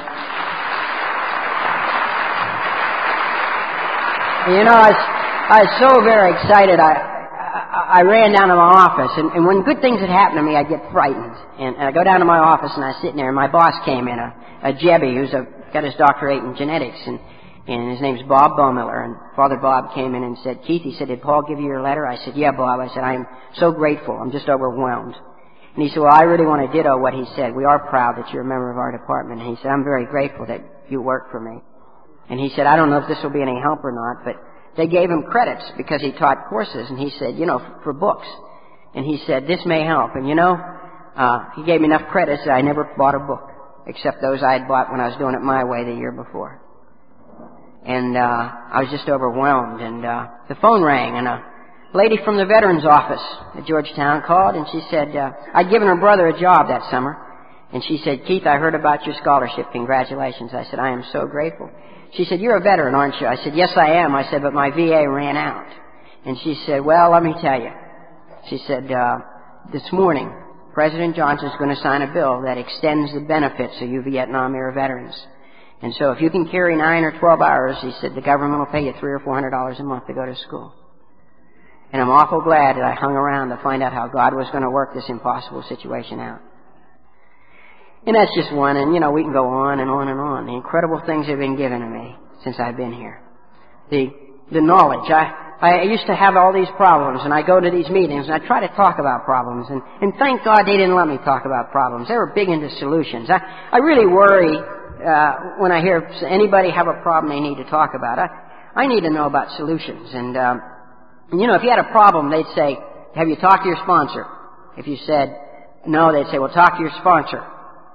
I was so very excited. I ran down to my office, and when good things had happened to me, I'd get frightened. And I go down to my office, and I was sitting there, and my boss came in, a Jebby, who's got his doctorate in genetics, and his name's Bob Baumiller. And Father Bob came in and said, Keith, he said, did Paul give you your letter? I said, yeah, Bob. I said, I am so grateful. I'm just overwhelmed. And he said, well, I really want to ditto what he said. We are proud that you're a member of our department. And he said, I'm very grateful that you work for me. And he said, I don't know if this will be any help or not, but they gave him credits because he taught courses, and he said, for books. And he said, this may help. And he gave me enough credits that I never bought a book, except those I had bought when I was doing it my way the year before. And I was just overwhelmed. And the phone rang, and a lady from the veterans office at Georgetown called, and she said, I'd given her brother a job that summer. And she said, Keith, I heard about your scholarship. Congratulations. I said, I am so grateful. She said, you're a veteran, aren't you? I said, yes, I am. I said, but my VA ran out. And she said, well, let me tell you. She said, this morning, President Johnson's going to sign a bill that extends the benefits of you Vietnam-era veterans. And so if you can carry 9 or 12 hours, he said, the government will pay you $300 or $400 a month to go to school. And I'm awful glad that I hung around to find out how God was going to work this impossible situation out. And that's just one, and we can go on and on and on. The incredible things have been given to me since I've been here. The knowledge. I used to have all these problems, and I go to these meetings, and I try to talk about problems, and thank God they didn't let me talk about problems. They were big into solutions. I really worry when I hear anybody have a problem they need to talk about. I need to know about solutions. And if you had a problem, they'd say, have you talked to your sponsor? If you said no, they'd say, well, talk to your sponsor.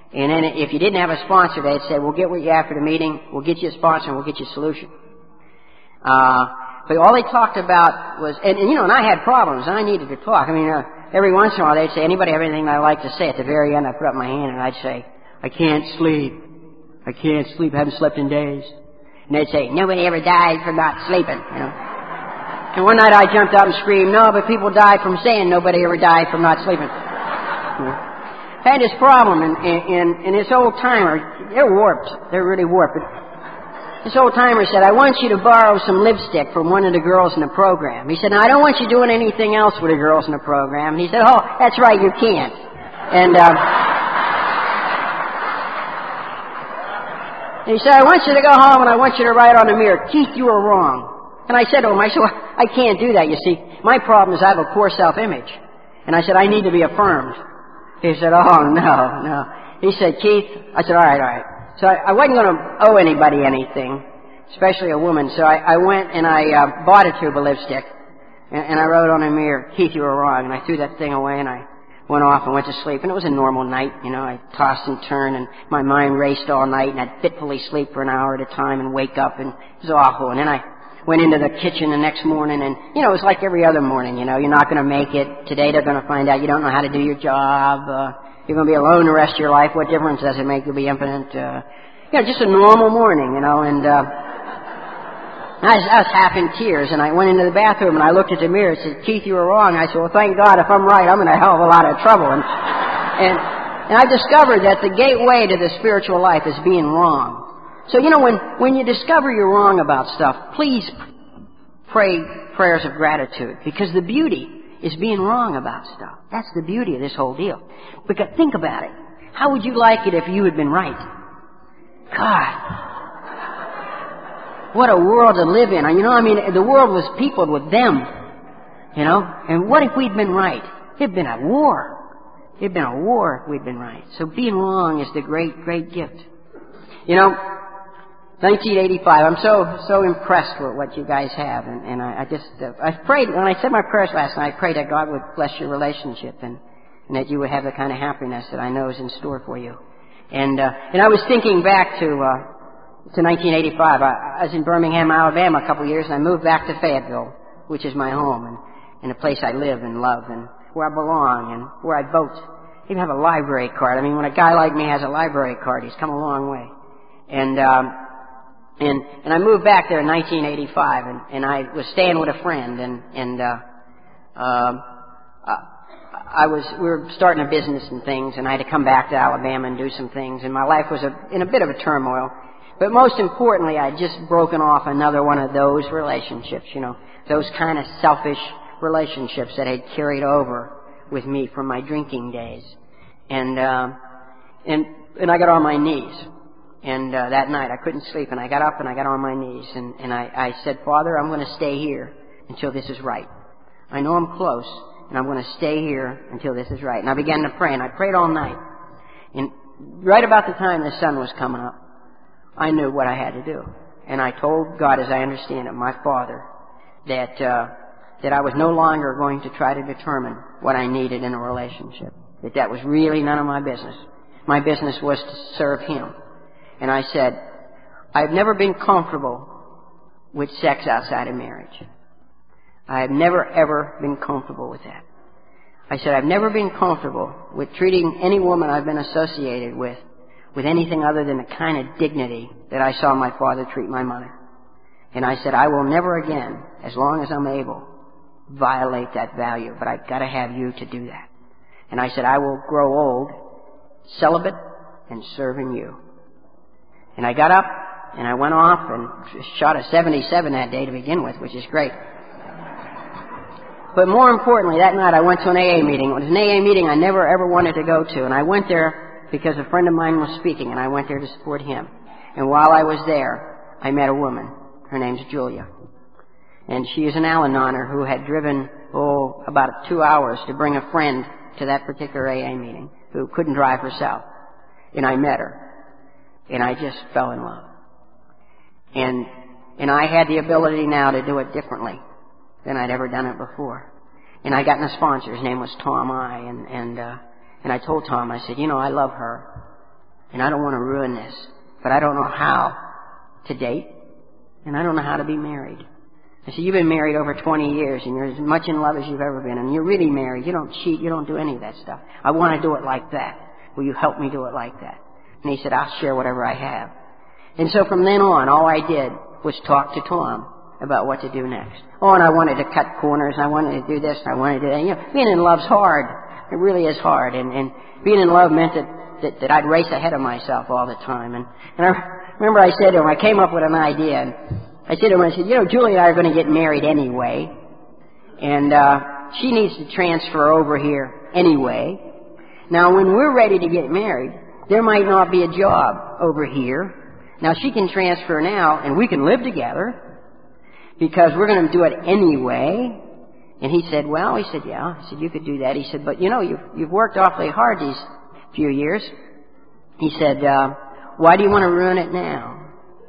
And then if you didn't have a sponsor, they'd say, we'll get with you after the meeting, we'll get you a sponsor, and we'll get you a solution. But all they talked about was, and I had problems, and I needed to talk. I mean, every once in a while they'd say, anybody have anything I'd like to say? At the very end, I'd put up my hand and I'd say, I can't sleep. I can't sleep. I haven't slept in days. And they'd say, nobody ever died from not sleeping, And one night I jumped up and screamed, no, but people die from saying nobody ever died from not sleeping. I had this problem, and this old timer, they're warped. They're really warped. This old timer said, I want you to borrow some lipstick from one of the girls in the program. He said, now, I don't want you doing anything else with the girls in the program. And he said, oh, that's right, you can't. And he said, I want you to go home and I want you to write on the mirror, Keith, you were wrong. And I said to him, well, I can't do that, you see. My problem is I have a poor self-image. And I said, I need to be affirmed. He said, oh, no. He said, Keith, I said, all right. So I wasn't going to owe anybody anything, especially a woman. So I went and I bought a tube of lipstick, and I wrote on the mirror, Keith, you were wrong. And I threw that thing away, and I went off and went to sleep. And it was a normal night, I tossed and turned, and my mind raced all night, and I'd fitfully sleep for an hour at a time and wake up, and it was awful. And then I went into the kitchen the next morning, and, it was like every other morning, you're not going to make it. Today they're going to find out you don't know how to do your job. You're going to be alone the rest of your life. What difference does it make? You'll be impotent. Just a normal morning, and I was half in tears, and I went into the bathroom, and I looked at the mirror and said, Keith, you were wrong. I said, well, thank God, if I'm right, I'm in a hell of a lot of trouble. And I discovered that the gateway to the spiritual life is being wrong. So, when you discover you're wrong about stuff, please pray prayers of gratitude, because the beauty is being wrong about stuff. That's the beauty of this whole deal. Because think about it. How would you like it if you had been right? God. What a world to live in. The world was peopled with them. And what if we'd been right? It'd been a war. It'd been a war if we'd been right. So being wrong is the great, great gift. 1985, I'm so impressed with what you guys have, and I prayed, when I said my prayers last night, I prayed that God would bless your relationship, and that you would have the kind of happiness that I know is in store for you. And I was thinking back to 1985. I was in Birmingham, Alabama a couple of years, and I moved back to Fayetteville, which is my home, and the place I live and love, and where I belong, and where I vote. I even have a library card. When a guy like me has a library card, he's come a long way. And I moved back there in 1985, and I was staying with a friend, we were starting a business and things, and I had to come back to Alabama and do some things, and my life was in a bit of a turmoil. But most importantly, I'd just broken off another one of those relationships, those kind of selfish relationships that had carried over with me from my drinking days. And I got on my knees. And that night I couldn't sleep, and I got up and I got on my knees, and I said, Father, I'm going to stay here until this is right. I know I'm close, and I'm going to stay here until this is right. And I began to pray, and I prayed all night. And right about the time the sun was coming up, I knew what I had to do. And I told God, as I understand it, my Father, that I was no longer going to try to determine what I needed in a relationship. That was really none of my business. My business was to serve Him. And I said, I've never been comfortable with sex outside of marriage. I have never, ever been comfortable with that. I said, I've never been comfortable with treating any woman I've been associated with anything other than the kind of dignity that I saw my father treat my mother. And I said, I will never again, as long as I'm able, violate that value, but I've got to have you to do that. And I said, I will grow old, celibate, and serving you. And I got up, and I went off and shot a 77 that day to begin with, which is great. But more importantly, that night I went to an AA meeting. It was an AA meeting I never, ever wanted to go to. And I went there because a friend of mine was speaking, and I went there to support him. And while I was there, I met a woman. Her name's Julia. And she is an Al-Anoner who had driven, about 2 hours to bring a friend to that particular AA meeting who couldn't drive herself. And I met her. And I just fell in love. And I had the ability now to do it differently than I'd ever done it before. And I got a sponsor. His name was Tom I. And I told Tom, I said, I love her. and I don't want to ruin this, but I don't know how to date, and I don't know how to be married. I said, you've been married over 20 years, and you're as much in love as you've ever been, and you're really married. You don't cheat. You don't do any of that stuff. I want to do it like that. Will you help me do it like that? And he said, I'll share whatever I have. And so from then on, all I did was talk to Tom about what to do next. Oh, and I wanted to cut corners, and I wanted to do this, and I wanted to do that. You know, being in love's hard. It really is hard. And being in love meant that I'd race ahead of myself all the time. And I remember I said to him, I came up with an idea, and I said to him, I said, you know, Julie and I are going to get married anyway, and she needs to transfer over here anyway. Now, when we're ready to get married, there might not be a job over here. Now, she can transfer now, and we can live together, because we're going to do it anyway. And he said, well, he said, yeah. I said, you could do that. He said, but you know, you've worked awfully hard these few years. He said, why do you want to ruin it now?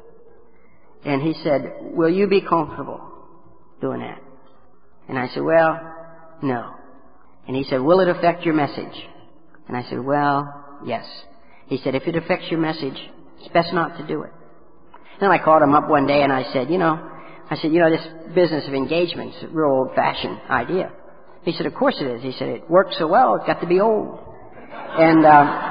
And he said, will you be comfortable doing that? And I said, well, no. And he said, will it affect your message? And I said, well, yes. He said, if it affects your message, it's best not to do it. Then I called him up one day and I said, this business of engagement's a real old-fashioned idea. He said, of course it is. He said, it works so well, it's got to be old. And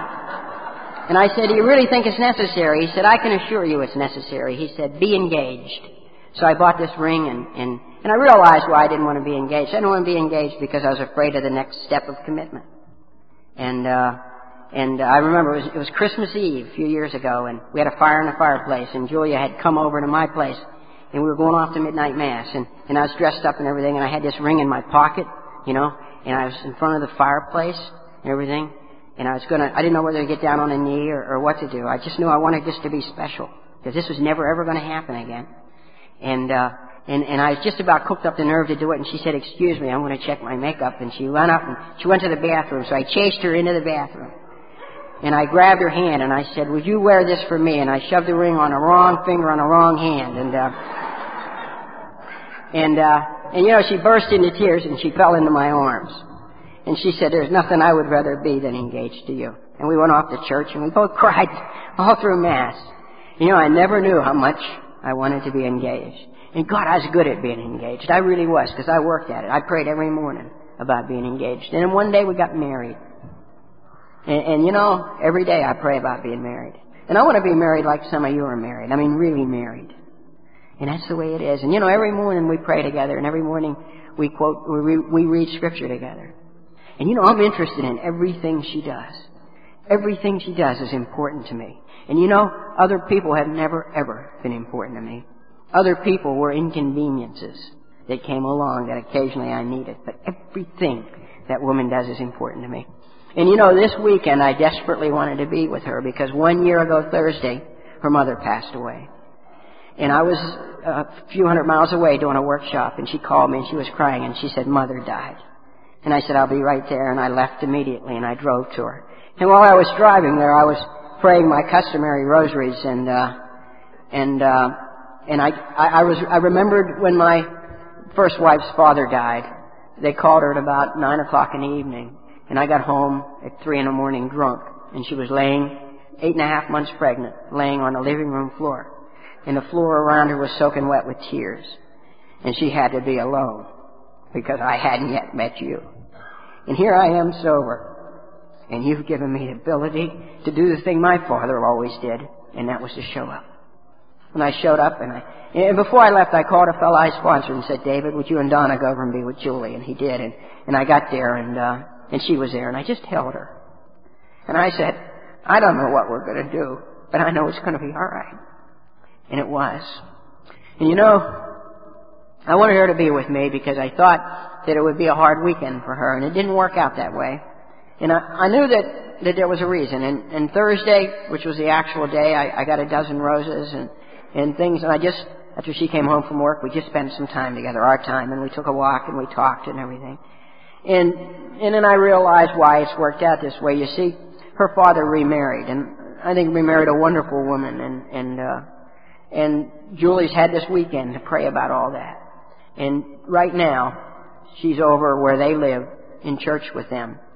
I said, do you really think it's necessary? He said, I can assure you it's necessary. He said, be engaged. So I bought this ring and I realized why I didn't want to be engaged. I didn't want to be engaged because I was afraid of the next step of commitment. And I remember it was Christmas Eve a few years ago, and we had a fire in the fireplace, and Julia had come over to my place, and we were going off to midnight mass, and I was dressed up and everything, and I had this ring in my pocket, you know, and I was in front of the fireplace and everything, and I didn't know whether to get down on a knee or what to do. I just knew I wanted this to be special, because this was never ever going to happen again. And I was just about cooked up the nerve to do it, and she said, excuse me, I'm going to check my makeup, and she ran up and she went to the bathroom, so I chased her into the bathroom. And I grabbed her hand and I said, would you wear this for me? And I shoved the ring on the wrong finger on the wrong hand. And you know, she burst into tears and she fell into my arms. And she said, there's nothing I would rather be than engaged to you. And we went off to church and we both cried all through Mass. You know, I never knew how much I wanted to be engaged. And God, I was good at being engaged. I really was, because I worked at it. I prayed every morning about being engaged. And then one day we got married. And you know, every day I pray about being married. And I want to be married like some of you are married. I mean, really married. And that's the way it is. And you know, every morning we pray together, and every morning we read Scripture together. And you know, I'm interested in everything she does. Everything she does is important to me. And you know, other people have never, ever been important to me. Other people were inconveniences that came along that occasionally I needed. But everything that woman does is important to me. And you know, this weekend I desperately wanted to be with her, because 1 year ago Thursday, her mother passed away. And I was a few hundred miles away doing a workshop, and she called me and she was crying, and she said, Mother died. And I said, I'll be right there. And I left immediately and I drove to her. And while I was driving there, I was praying my customary rosaries, and I remembered when my first wife's father died. They called her at about 9 o'clock in the evening. And I got home at 3 a.m. drunk, and she was laying, 8.5 months pregnant, laying on the living room floor. And the floor around her was soaking wet with tears. And she had to be alone, because I hadn't yet met you. And here I am sober. And you've given me the ability to do the thing my father always did, and that was to show up. And I showed up, and before I left, I called a fellow I sponsored and said, David, would you and Donna go over and be with Julie? And he did. And I got there, and she was there, and I just held her. And I said, I don't know what we're going to do, but I know it's going to be all right. And it was. And you know, I wanted her to be with me because I thought that it would be a hard weekend for her, and it didn't work out that way. And I knew that there was a reason. And Thursday, which was the actual day, I got a dozen roses and things, and after she came home from work, we just spent some time together, our time, and we took a walk and we talked and everything. And then I realized why it's worked out this way. You see, her father remarried, and I think remarried a wonderful woman, and Julie's had this weekend to pray about all that. And right now, she's over where they live in church with them,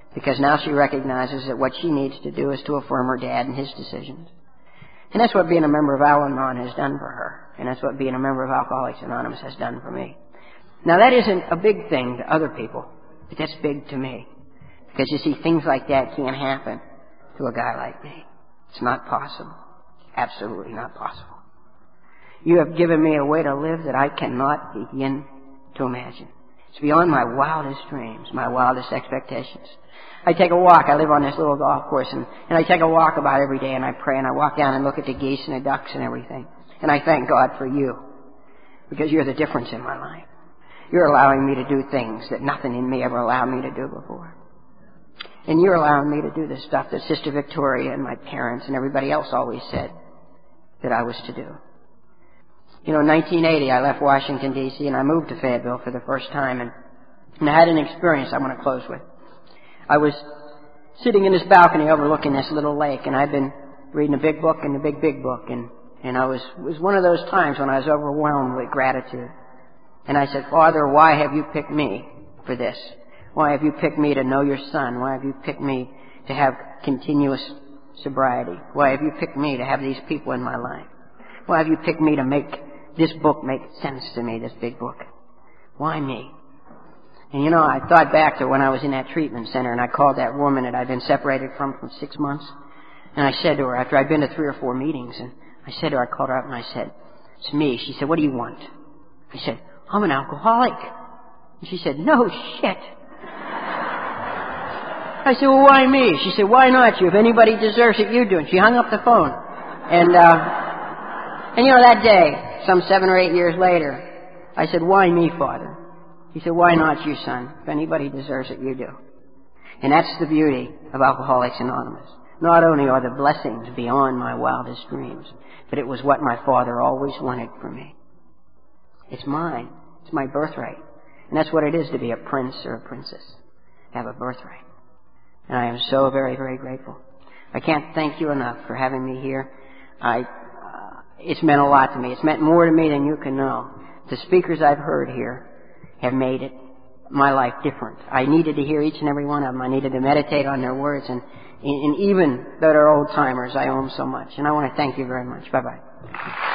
because now she recognizes that what she needs to do is to affirm her dad and his decisions. And that's what being a member of Al-Anon has done for her. And that's what being a member of Alcoholics Anonymous has done for me. Now, that isn't a big thing to other people, but that's big to me. Because, you see, things like that can't happen to a guy like me. It's not possible. Absolutely not possible. You have given me a way to live that I cannot begin to imagine. It's beyond my wildest dreams, my wildest expectations. I take a walk. I live on this little golf course, and I take a walk about every day, and I pray, and I walk down and look at the geese and the ducks and everything. And I thank God for you, because you're the difference in my life. You're allowing me to do things that nothing in me ever allowed me to do before. And you're allowing me to do the stuff that Sister Victoria and my parents and everybody else always said that I was to do. You know, in 1980, I left Washington, D.C., and I moved to Fayetteville for the first time, and I had an experience I want to close with. I was sitting in this balcony overlooking this little lake, and I'd been reading a big book and a big book, and it was one of those times when I was overwhelmed with gratitude. And I said, Father, why have you picked me for this? Why have you picked me to know your Son? Why have you picked me to have continuous sobriety? Why have you picked me to have these people in my life? Why have you picked me to make this book make sense to me, this big book? Why me? And you know, I thought back to when I was in that treatment center, and I called that woman that I'd been separated from 6 months. And I said to her, after I'd been to 3 or 4 meetings, and I said to her, I called her up and I said, it's me. She said, what do you want? I said, I'm an alcoholic. And she said, no shit. I said, well, why me? She said, why not you? If anybody deserves it, you do. And she hung up the phone. And you know, that day, some 7 or 8 years later, I said, why me, Father? He said, why not you, son? If anybody deserves it, you do. And that's the beauty of Alcoholics Anonymous. Not only are the blessings beyond my wildest dreams, but it was what my Father always wanted for me. It's mine. It's my birthright. And that's what it is to be a prince or a princess. To have a birthright. And I am so very, very grateful. I can't thank you enough for having me here. It's meant a lot to me. It's meant more to me than you can know. The speakers I've heard here have made my life different. I needed to hear each and every one of them. I needed to meditate on their words. And even though they're old timers, I owe them so much. And I want to thank you very much. Bye-bye.